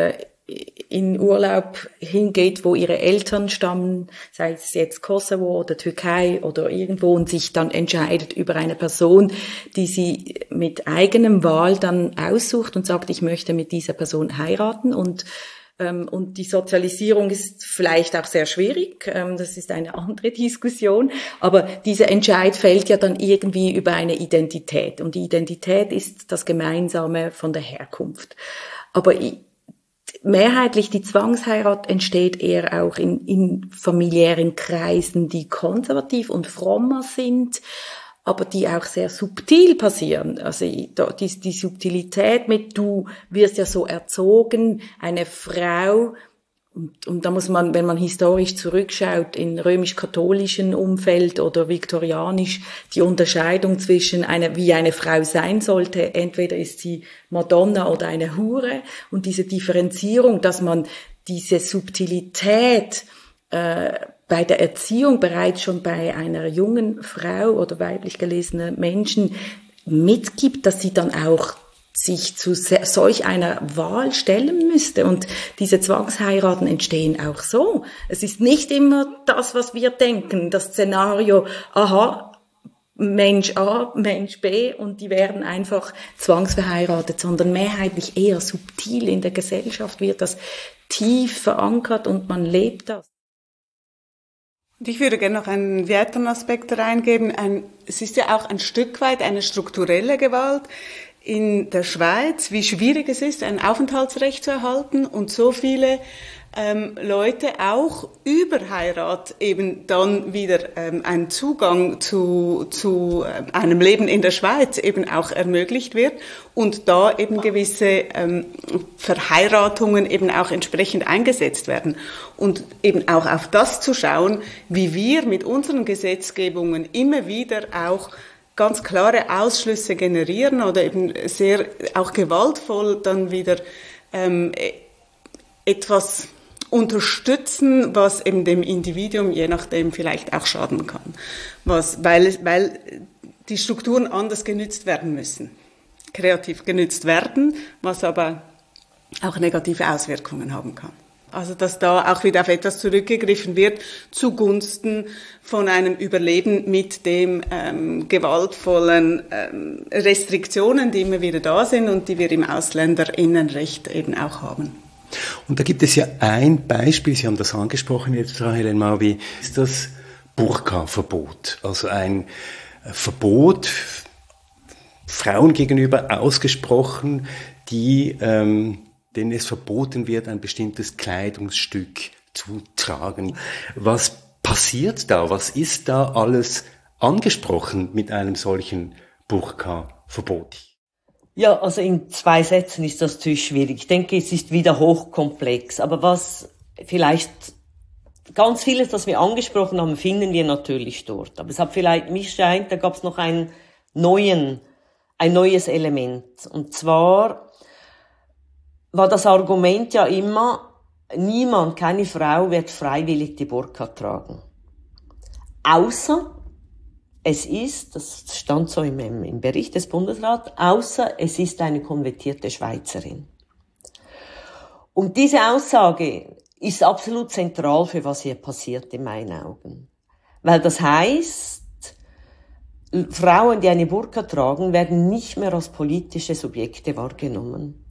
in Urlaub hingeht, wo ihre Eltern stammen, sei es jetzt Kosovo oder Türkei oder irgendwo, und sich dann entscheidet über eine Person, die sie mit eigenem Wahl dann aussucht und sagt, ich möchte mit dieser Person heiraten, und die Sozialisierung ist vielleicht auch sehr schwierig, das ist eine andere Diskussion, aber dieser Entscheid fällt ja dann irgendwie über eine Identität, und die Identität ist das Gemeinsame von der Herkunft. Aber mehrheitlich die Zwangsheirat entsteht eher auch in familiären Kreisen, die konservativ und frommer sind, aber die auch sehr subtil passieren. Also die Subtilität mit, du wirst ja so erzogen, eine Frau, und da muss man, wenn man historisch zurückschaut, in römisch-katholischen Umfeld oder viktorianisch, die Unterscheidung zwischen wie eine Frau sein sollte, entweder ist sie Madonna oder eine Hure, und diese Differenzierung, dass man diese Subtilität bei der Erziehung bereits schon bei einer jungen Frau oder weiblich gelesenen Menschen mitgibt, dass sie dann auch sich zu solch einer Wahl stellen müsste. Und diese Zwangsheiraten entstehen auch so. Es ist nicht immer das, was wir denken, das Szenario, aha, Mensch A, Mensch B, und die werden einfach zwangsverheiratet, sondern mehrheitlich eher subtil in der Gesellschaft wird das tief verankert und man lebt das. Und ich würde gerne noch einen weiteren Aspekt reingeben. Es ist ja auch ein Stück weit eine strukturelle Gewalt in der Schweiz, wie schwierig es ist, ein Aufenthaltsrecht zu erhalten, und so viele Leute auch über Heirat eben dann wieder einen Zugang zu einem Leben in der Schweiz eben auch ermöglicht wird und da eben gewisse Verheiratungen eben auch entsprechend eingesetzt werden. Und eben auch auf das zu schauen, wie wir mit unseren Gesetzgebungen immer wieder auch ganz klare Ausschlüsse generieren oder eben sehr auch gewaltvoll dann wieder etwas unterstützen, was eben dem Individuum je nachdem vielleicht auch schaden kann, weil die Strukturen anders genützt werden müssen, kreativ genützt werden, was aber auch negative Auswirkungen haben kann. Also dass da auch wieder auf etwas zurückgegriffen wird zugunsten von einem Überleben mit dem gewaltvollen Restriktionen, die immer wieder da sind und die wir im Ausländerinnenrecht eben auch haben. Und da gibt es ja ein Beispiel, Sie haben das angesprochen jetzt, Rahel El-Mawwi, ist das Burka-Verbot. Also ein Verbot Frauen gegenüber ausgesprochen, denen es verboten wird, ein bestimmtes Kleidungsstück zu tragen. Was passiert da? Was ist da alles angesprochen mit einem solchen Burka-Verbot? Ja, also in 2 Sätzen ist das natürlich schwierig. Ich denke, es ist wieder hochkomplex. Aber was vielleicht ganz vieles, das wir angesprochen haben, finden wir natürlich dort. Aber es hat vielleicht, mich scheint, da gab es noch ein neues Element. Und zwar war das Argument ja immer, keine Frau wird freiwillig die Burka tragen. Außer es ist, das stand so im Bericht des Bundesrats, außer es ist eine konvertierte Schweizerin. Und diese Aussage ist absolut zentral für was hier passiert in meinen Augen. Weil das heißt, Frauen, die eine Burka tragen, werden nicht mehr als politische Subjekte wahrgenommen.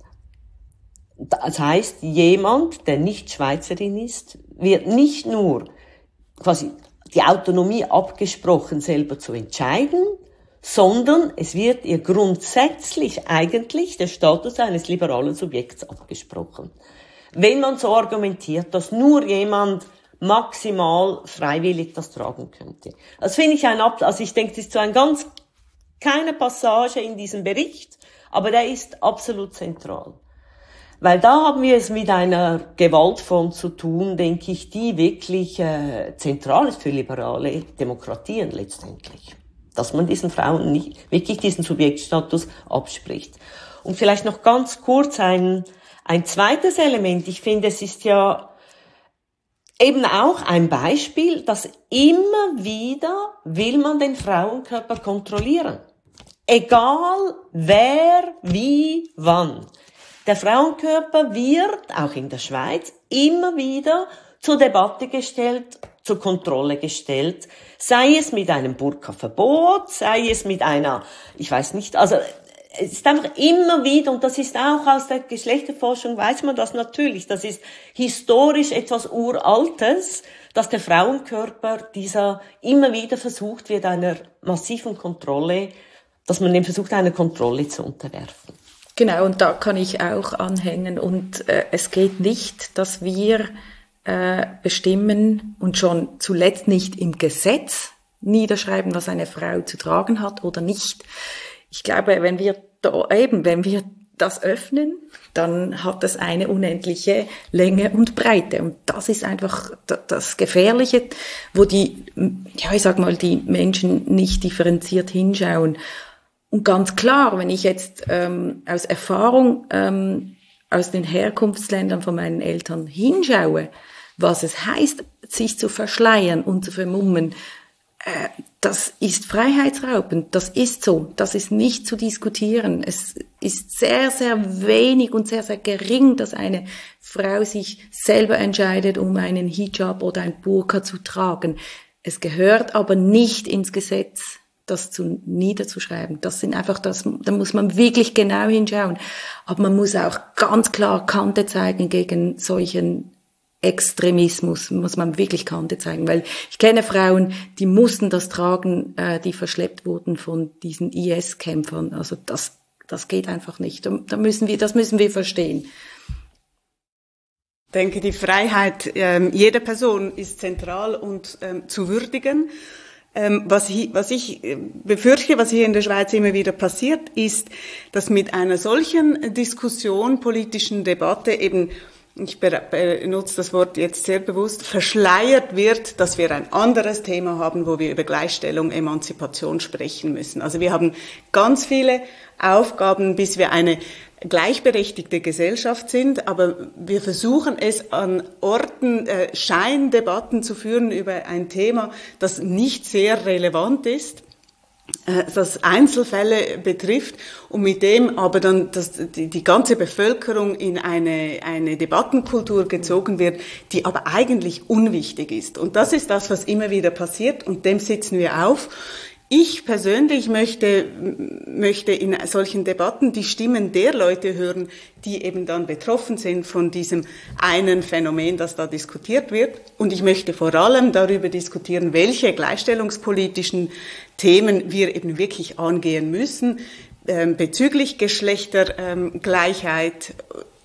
Das heißt, jemand, der nicht Schweizerin ist, wird nicht nur quasi die Autonomie abgesprochen, selber zu entscheiden, sondern es wird ihr grundsätzlich eigentlich der Status eines liberalen Subjekts abgesprochen. Wenn man so argumentiert, dass nur jemand maximal freiwillig das tragen könnte. Das finde ich also ich denke, das ist so keine Passage in diesem Bericht, aber der ist absolut zentral. Weil da haben wir es mit einer Gewaltform zu tun, denke ich, die wirklich zentral ist für liberale Demokratien letztendlich. Dass man diesen Frauen nicht wirklich diesen Subjektstatus abspricht. Und vielleicht noch ganz kurz ein zweites Element. Ich finde, es ist ja eben auch ein Beispiel, dass immer wieder will man den Frauenkörper kontrollieren. Egal wer, wie, wann. Der Frauenkörper wird, auch in der Schweiz, immer wieder zur Debatte gestellt, zur Kontrolle gestellt, sei es mit einem Burka-Verbot, sei es mit einer, ich weiß nicht, also es ist einfach immer wieder, und das ist auch aus der Geschlechterforschung, weiß man das natürlich, das ist historisch etwas Uraltes, dass der Frauenkörper immer wieder versucht wird, einer massiven Kontrolle, dass man dem versucht, einer Kontrolle zu unterwerfen. Genau, und da kann ich auch anhängen. Und es geht nicht, dass wir bestimmen und schon zuletzt nicht im Gesetz niederschreiben, was eine Frau zu tragen hat oder nicht. Ich glaube, wenn wir das öffnen, dann hat das eine unendliche Länge und Breite. Und das ist einfach das Gefährliche, wo die Menschen nicht differenziert hinschauen. Und ganz klar, wenn ich jetzt aus Erfahrung aus den Herkunftsländern von meinen Eltern hinschaue, was es heißt, sich zu verschleiern und zu vermummen, das ist freiheitsraubend, das ist so, das ist nicht zu diskutieren. Es ist sehr, sehr wenig und sehr, sehr gering, dass eine Frau sich selber entscheidet, um einen Hijab oder ein Burka zu tragen. Es gehört aber nicht ins Gesetz, das niederzuschreiben. Das sind einfach da muss man wirklich genau hinschauen. Aber man muss auch ganz klar Kante zeigen gegen solchen Extremismus, muss man wirklich Kante zeigen, weil ich kenne Frauen, die mussten das tragen, die verschleppt wurden von diesen IS-Kämpfern. Also das geht einfach nicht. Das müssen wir verstehen. Ich denke, die Freiheit jeder Person ist zentral und zu würdigen. Was ich befürchte, was hier in der Schweiz immer wieder passiert, ist, dass mit einer solchen Diskussion, politischen Debatte eben, ich benutze das Wort jetzt sehr bewusst, verschleiert wird, dass wir ein anderes Thema haben, wo wir über Gleichstellung, Emanzipation sprechen müssen. Also wir haben ganz viele Aufgaben, bis wir eine gleichberechtigte Gesellschaft sind, aber wir versuchen es an Orten, Scheindebatten zu führen über ein Thema, das nicht sehr relevant ist, das Einzelfälle betrifft und mit dem aber dann die ganze Bevölkerung in eine Debattenkultur gezogen wird, die aber eigentlich unwichtig ist. Und das ist das, was immer wieder passiert, und dem sitzen wir auf. Ich persönlich möchte in solchen Debatten die Stimmen der Leute hören, die eben dann betroffen sind von diesem einen Phänomen, das da diskutiert wird. Und ich möchte vor allem darüber diskutieren, welche gleichstellungspolitischen Themen wir eben wirklich angehen müssen, bezüglich Geschlechtergleichheit,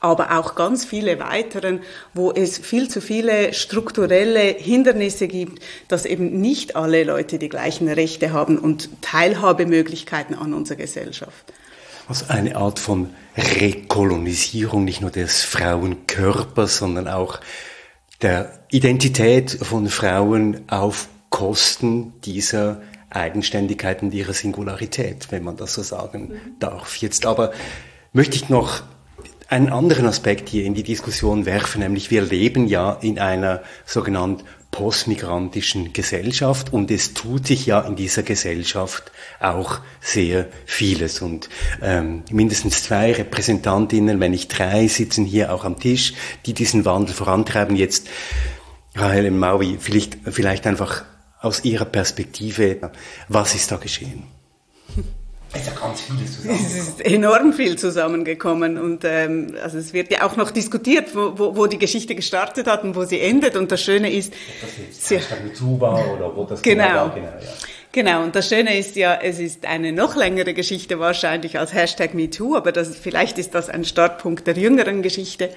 aber auch ganz viele weiteren, wo es viel zu viele strukturelle Hindernisse gibt, dass eben nicht alle Leute die gleichen Rechte haben und Teilhabemöglichkeiten an unserer Gesellschaft. Also eine Art von Rekolonisierung nicht nur des Frauenkörpers, sondern auch der Identität von Frauen auf Kosten dieser Eigenständigkeit und ihrer Singularität, wenn man das so sagen darf. Jetzt aber möchte ich noch einen anderen Aspekt hier in die Diskussion werfen, nämlich wir leben ja in einer sogenannten postmigrantischen Gesellschaft und es tut sich ja in dieser Gesellschaft auch sehr vieles und mindestens 2 Repräsentantinnen, wenn nicht 3, sitzen hier auch am Tisch, die diesen Wandel vorantreiben. Jetzt Rahel El-Mauwi, vielleicht einfach aus Ihrer Perspektive, was ist da geschehen? Es ist ja ganz vieles zusammengekommen. Es ist enorm viel zusammengekommen und also es wird ja auch noch diskutiert, wo die Geschichte gestartet hat und wo sie endet. Und das Schöne ist, ob das jetzt MeToo war oder wo das genau war. Genau, und das Schöne ist ja, es ist eine noch längere Geschichte wahrscheinlich als #MeToo, aber vielleicht ist das ein Startpunkt der jüngeren Geschichte.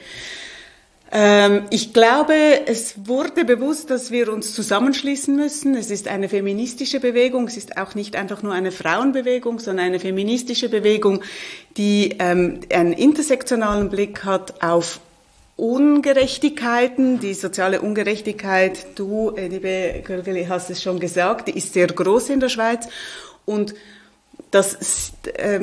Ich glaube, es wurde bewusst, dass wir uns zusammenschließen müssen. Es ist eine feministische Bewegung. Es ist auch nicht einfach nur eine Frauenbewegung, sondern eine feministische Bewegung, die einen intersektionalen Blick hat auf Ungerechtigkeiten, die soziale Ungerechtigkeit. Du, liebe Gölgeli, hast es schon gesagt, die ist sehr groß in der Schweiz. Und das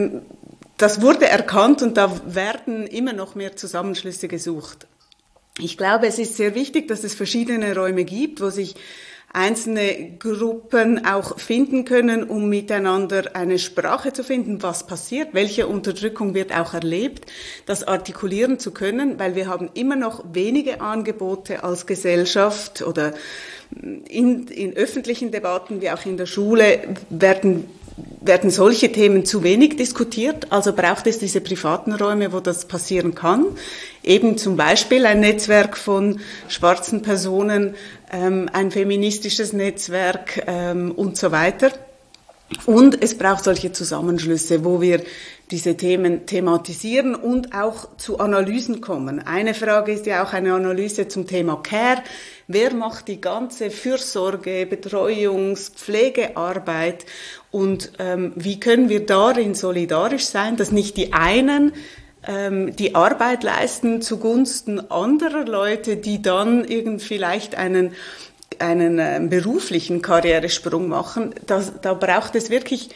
wurde erkannt und da werden immer noch mehr Zusammenschlüsse gesucht. Ich glaube, es ist sehr wichtig, dass es verschiedene Räume gibt, wo sich einzelne Gruppen auch finden können, um miteinander eine Sprache zu finden, was passiert, welche Unterdrückung wird auch erlebt, das artikulieren zu können, weil wir haben immer noch wenige Angebote als Gesellschaft oder in öffentlichen Debatten wie auch in der Schule werden solche Themen zu wenig diskutiert, also braucht es diese privaten Räume, wo das passieren kann. Eben zum Beispiel ein Netzwerk von schwarzen Personen, ein feministisches Netzwerk und so weiter. Und es braucht solche Zusammenschlüsse, wo wir diese Themen thematisieren und auch zu Analysen kommen. Eine Frage ist ja auch eine Analyse zum Thema Care. Wer macht die ganze Fürsorge, Betreuungs-, Pflegearbeit und wie können wir darin solidarisch sein, dass nicht die einen die Arbeit leisten zugunsten anderer Leute, die dann vielleicht einen beruflichen Karrieresprung machen. Da braucht es wirklich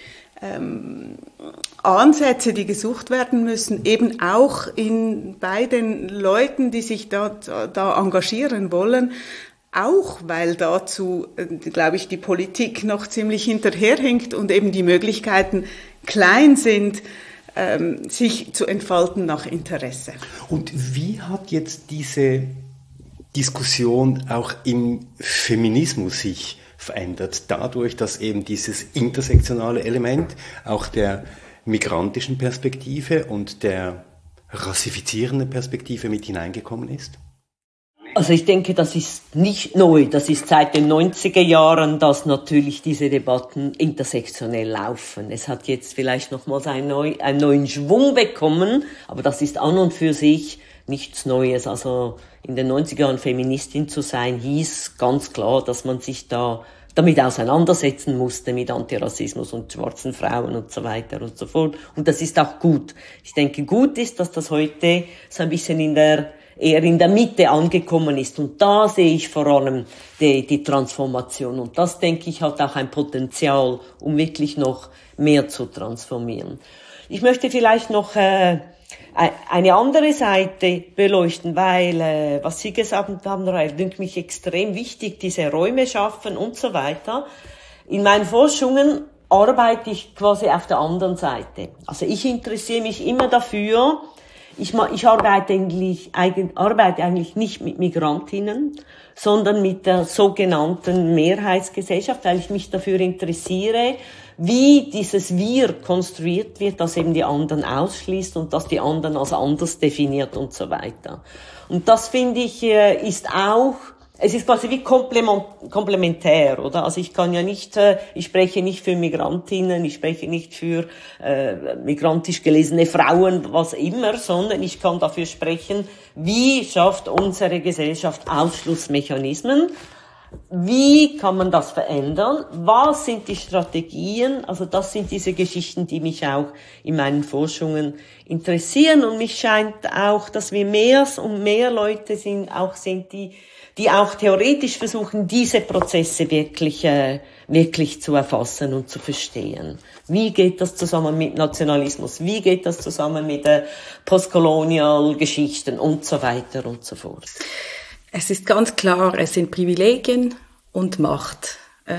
Ansätze, die gesucht werden müssen, eben auch bei den Leuten, die sich da engagieren wollen, auch weil dazu, glaube ich, die Politik noch ziemlich hinterherhinkt und eben die Möglichkeiten klein sind, sich zu entfalten nach Interesse. Und wie hat jetzt diese Diskussion auch im Feminismus sich verändert, dadurch, dass eben dieses intersektionale Element auch der migrantischen Perspektive und der rassifizierenden Perspektive mit hineingekommen ist? Also ich denke, das ist nicht neu. Das ist seit den 90er Jahren, dass natürlich diese Debatten intersektionell laufen. Es hat jetzt vielleicht nochmals einen neuen Schwung bekommen, aber das ist an und für sich nichts Neues. Also in den 90er Jahren Feministin zu sein, hieß ganz klar, dass man sich damit auseinandersetzen musste mit Antirassismus und schwarzen Frauen und so weiter und so fort. Und das ist auch gut. Ich denke, gut ist, dass das heute so ein bisschen eher in der Mitte angekommen ist. Und da sehe ich vor allem die Transformation. Und das, denke ich, hat auch ein Potenzial, um wirklich noch mehr zu transformieren. Ich möchte vielleicht noch eine andere Seite beleuchten, weil, was Sie gesagt haben, dünkt mich extrem wichtig, diese Räume schaffen und so weiter. In meinen Forschungen arbeite ich quasi auf der anderen Seite. Also ich interessiere mich immer dafür, ich arbeite eigentlich nicht mit Migrantinnen, sondern mit der sogenannten Mehrheitsgesellschaft, weil ich mich dafür interessiere, wie dieses Wir konstruiert wird, das eben die anderen ausschließt und das die anderen als anders definiert und so weiter. Und das, finde ich, ist auch es ist quasi wie komplementär, oder? Also ich kann ja nicht, ich spreche nicht für Migrantinnen, ich spreche nicht für migrantisch gelesene Frauen, was immer, sondern ich kann dafür sprechen, wie schafft unsere Gesellschaft Ausschlussmechanismen? Wie kann man das verändern? Was sind die Strategien? Also das sind diese Geschichten, die mich auch in meinen Forschungen interessieren. Und mich scheint auch, dass wir mehr und mehr Leute sind, die auch theoretisch versuchen, diese Prozesse wirklich zu erfassen und zu verstehen. Wie geht das zusammen mit Nationalismus? Wie geht das zusammen mit Postkolonialgeschichten und so weiter und so fort? Es ist ganz klar, es sind Privilegien und Macht.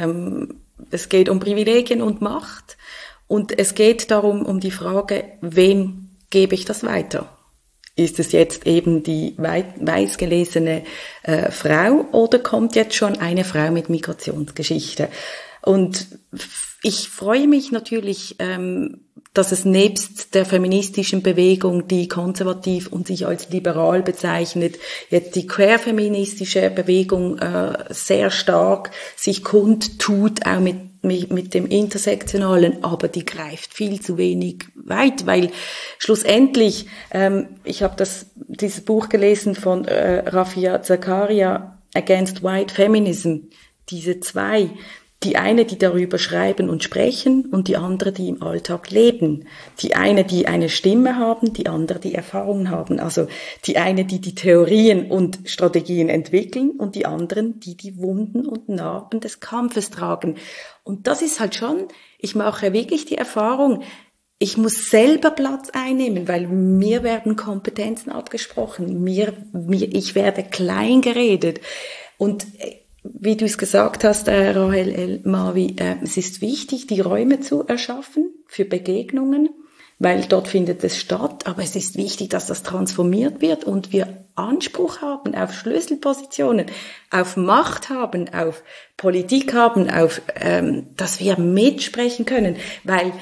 Es geht um Privilegien und Macht und es geht darum, um die Frage, wem gebe ich das weiter? Ist es jetzt eben die weiß gelesene Frau oder kommt jetzt schon eine Frau mit Migrationsgeschichte? Und ich freue mich natürlich, dass es nebst der feministischen Bewegung, die konservativ und sich als liberal bezeichnet, jetzt die queerfeministische Bewegung sehr stark sich kundtut, auch mit dem Intersektionalen, aber die greift viel zu wenig weit, weil schlussendlich, ich habe dieses Buch gelesen von Rafia Zakaria, Against White Feminism, diese zwei, die eine, die darüber schreiben und sprechen und die andere, die im Alltag leben. Die eine, die eine Stimme haben, die andere, die Erfahrungen haben. Also die eine, die Theorien und Strategien entwickeln und die anderen, die Wunden und Narben des Kampfes tragen. Und das ist halt schon, ich mache wirklich die Erfahrung, ich muss selber Platz einnehmen, weil mir werden Kompetenzen abgesprochen, ich werde klein geredet. Und wie du es gesagt hast, Rahel El-Mawi, es ist wichtig, die Räume zu erschaffen für Begegnungen, weil dort findet es statt, aber es ist wichtig, dass das transformiert wird und wir Anspruch haben auf Schlüsselpositionen, auf Macht haben, auf Politik haben, auf, dass wir mitsprechen können, weil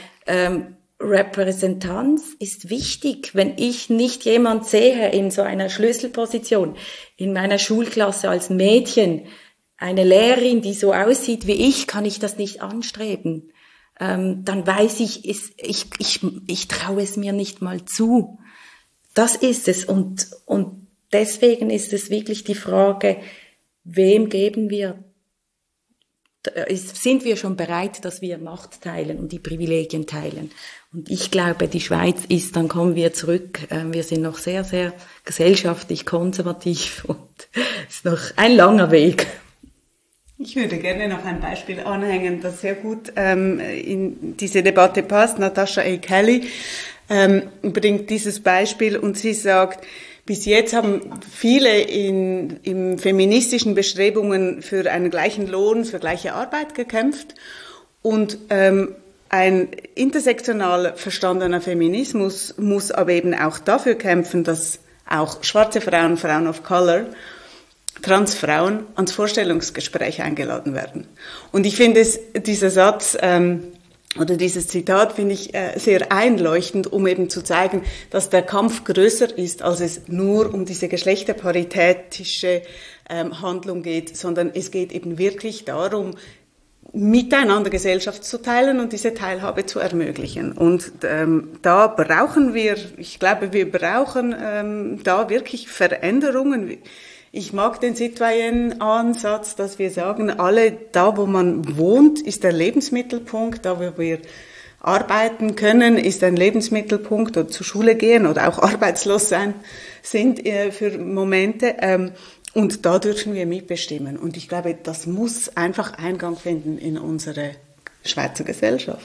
Repräsentanz ist wichtig. Wenn ich nicht jemand sehe in so einer Schlüsselposition, in meiner Schulklasse als Mädchen, eine Lehrerin, die so aussieht wie ich, kann ich das nicht anstreben. Dann weiß ich traue es mir nicht mal zu. Das ist es. Und deswegen ist es wirklich die Frage, wem geben wir, sind wir schon bereit, dass wir Macht teilen und die Privilegien teilen? Und ich glaube, die Schweiz ist, dann kommen wir zurück, wir sind noch sehr, sehr gesellschaftlich konservativ und es ist noch ein langer Weg. Ich würde gerne noch ein Beispiel anhängen, das sehr gut in diese Debatte passt. Natasha A. Kelly bringt dieses Beispiel und sie sagt, bis jetzt haben viele im feministischen Bestrebungen für einen gleichen Lohn, für gleiche Arbeit gekämpft und ein intersektional verstandener Feminismus muss aber eben auch dafür kämpfen, dass auch schwarze Frauen, Frauen of Color, Transfrauen ans Vorstellungsgespräch eingeladen werden. Und ich finde dieser Satz oder dieses Zitat finde ich sehr einleuchtend, um eben zu zeigen, dass der Kampf größer ist, als es nur um diese geschlechterparitätische Handlung geht, sondern es geht eben wirklich darum, miteinander Gesellschaft zu teilen und diese Teilhabe zu ermöglichen. Und da brauchen wir, ich glaube, wir brauchen da wirklich Veränderungen. Ich mag den Citoyen-Ansatz, dass wir sagen, alle da, wo man wohnt, ist der Lebensmittelpunkt, da wo wir arbeiten können, ist ein Lebensmittelpunkt, oder zur Schule gehen oder auch arbeitslos sein sind für Momente. Und da dürfen wir mitbestimmen. Und ich glaube, das muss einfach Eingang finden in unsere Schweizer Gesellschaft.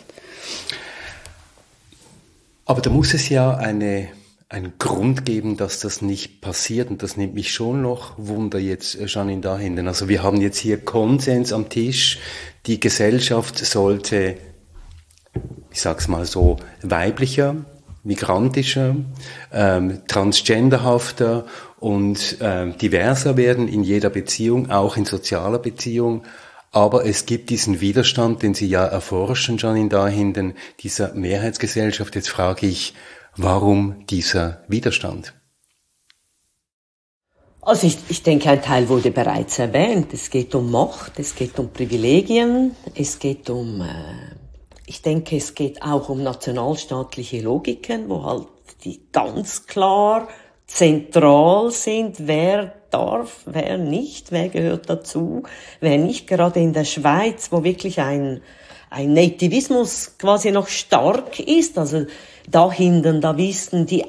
Aber da muss es ja einen Grund geben, dass das nicht passiert. Und das nimmt mich schon noch Wunder jetzt, Janine, da hinten. Also wir haben jetzt hier Konsens am Tisch. Die Gesellschaft sollte, ich sag's mal so, weiblicher, migrantischer, transgenderhafter und diverser werden in jeder Beziehung, auch in sozialer Beziehung. Aber es gibt diesen Widerstand, den Sie ja erforschen, Janine, da hinten, dieser Mehrheitsgesellschaft. Jetzt frage ich, warum dieser Widerstand? Also ich denke, ein Teil wurde bereits erwähnt. Es geht um Macht, es geht um Privilegien, es geht ich denke, es geht auch um nationalstaatliche Logiken, wo halt die ganz klar zentral sind, wer darf, wer nicht, wer gehört dazu, wer nicht. Gerade in der Schweiz, wo wirklich ein Nativismus quasi noch stark ist, also da hinten, da wissen die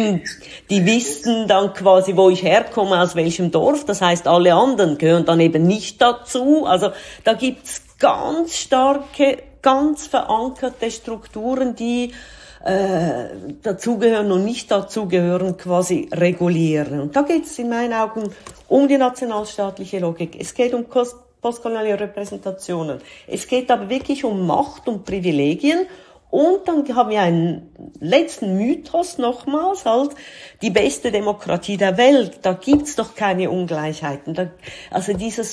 wissen dann quasi, wo ich herkomme, aus welchem Dorf, das heißt, alle anderen gehören dann eben nicht dazu, also da gibt's ganz starke, ganz verankerte Strukturen, die dazugehören und nicht dazugehören, quasi regulieren. Und da geht es in meinen Augen um die nationalstaatliche Logik. Es geht um postkoloniale Repräsentationen. Es geht aber wirklich um Macht und Privilegien. Und dann haben wir einen letzten Mythos nochmals, halt, die beste Demokratie der Welt. Da gibt's doch keine Ungleichheiten. Also dieses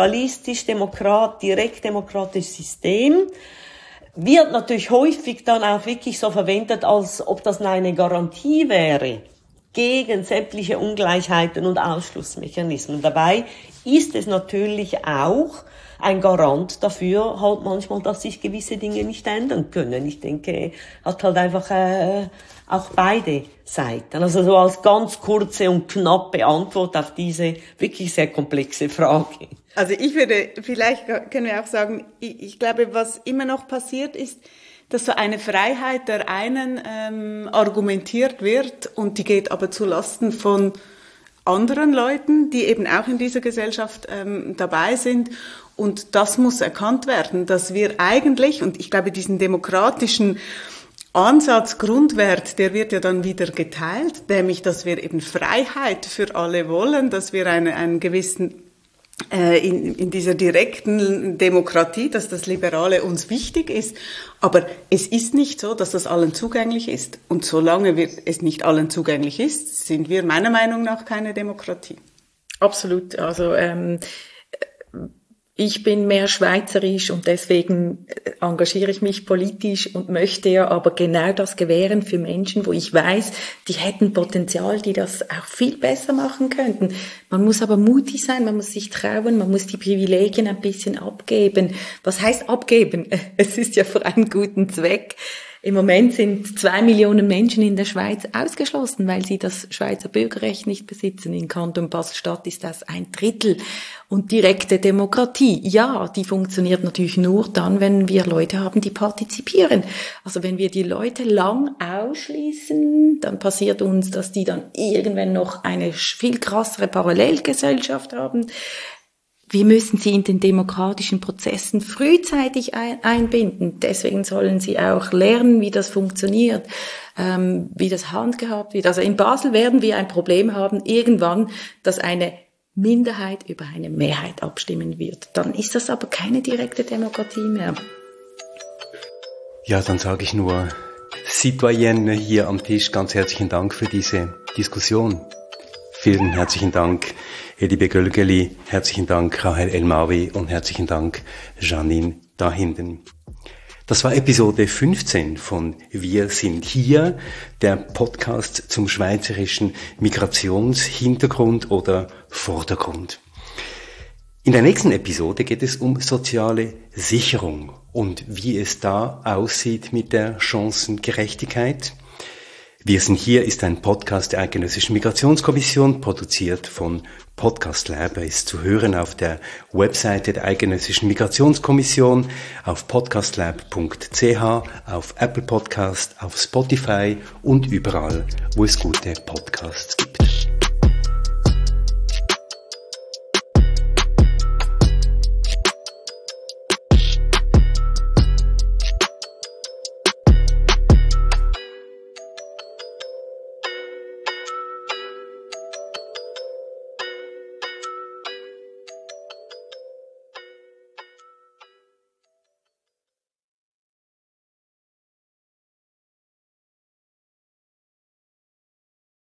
direktdemokratische System wird natürlich häufig dann auch wirklich so verwendet, als ob das eine Garantie wäre gegen sämtliche Ungleichheiten und Ausschlussmechanismen. Dabei ist es natürlich auch ein Garant dafür, halt manchmal, dass sich gewisse Dinge nicht ändern können. Ich denke, hat halt einfach auch beide Seiten. Also so als ganz kurze und knappe Antwort auf diese wirklich sehr komplexe Frage. Also vielleicht können wir auch sagen, ich glaube, was immer noch passiert ist, dass so eine Freiheit der einen argumentiert wird und die geht aber zu Lasten von anderen Leuten, die eben auch in dieser Gesellschaft dabei sind. Und das muss erkannt werden, dass wir eigentlich, und ich glaube, diesen demokratischen Ansatz, Grundwert, der wird ja dann wieder geteilt, nämlich, dass wir eben Freiheit für alle wollen, dass wir einen gewissen in dieser direkten Demokratie, dass das Liberale uns wichtig ist. Aber es ist nicht so, dass das allen zugänglich ist. Und solange es nicht allen zugänglich ist, sind wir meiner Meinung nach keine Demokratie. Absolut. Also ich bin mehr schweizerisch und deswegen engagiere ich mich politisch und möchte ja aber genau das gewähren für Menschen, wo ich weiß, die hätten Potenzial, die das auch viel besser machen könnten. Man muss aber mutig sein, man muss sich trauen, man muss die Privilegien ein bisschen abgeben. Was heißt abgeben? Es ist ja für einen guten Zweck. Im Moment sind 2 Millionen Menschen in der Schweiz ausgeschlossen, weil sie das Schweizer Bürgerrecht nicht besitzen. In Kanton Basel-Stadt ist das 1/3. Und direkte Demokratie, ja, die funktioniert natürlich nur dann, wenn wir Leute haben, die partizipieren. Also wenn wir die Leute lang ausschließen, dann passiert uns, dass die dann irgendwann noch eine viel krassere Parallelgesellschaft haben. Wir müssen sie in den demokratischen Prozessen frühzeitig einbinden. Deswegen sollen sie auch lernen, wie das funktioniert, wie das handgehabt wird. Also in Basel werden wir ein Problem haben, irgendwann, dass eine Minderheit über eine Mehrheit abstimmen wird. Dann ist das aber keine direkte Demokratie mehr. Ja, dann sage ich nur, Citoyenne hier am Tisch, ganz herzlichen Dank für diese Diskussion. Vielen herzlichen Dank, Elie Gölgeli, herzlichen Dank, Rahel El-Mawi und herzlichen Dank, Janine da hinten. Das war Episode 15 von Wir sind hier, der Podcast zum schweizerischen Migrationshintergrund oder Vordergrund. In der nächsten Episode geht es um soziale Sicherung und wie es da aussieht mit der Chancengerechtigkeit. Wir sind hier ist ein Podcast der Eidgenössischen Migrationskommission, produziert von Podcast Lab. Er ist zu hören auf der Webseite der Eidgenössischen Migrationskommission, auf podcastlab.ch, auf Apple Podcast, auf Spotify und überall, wo es gute Podcasts gibt.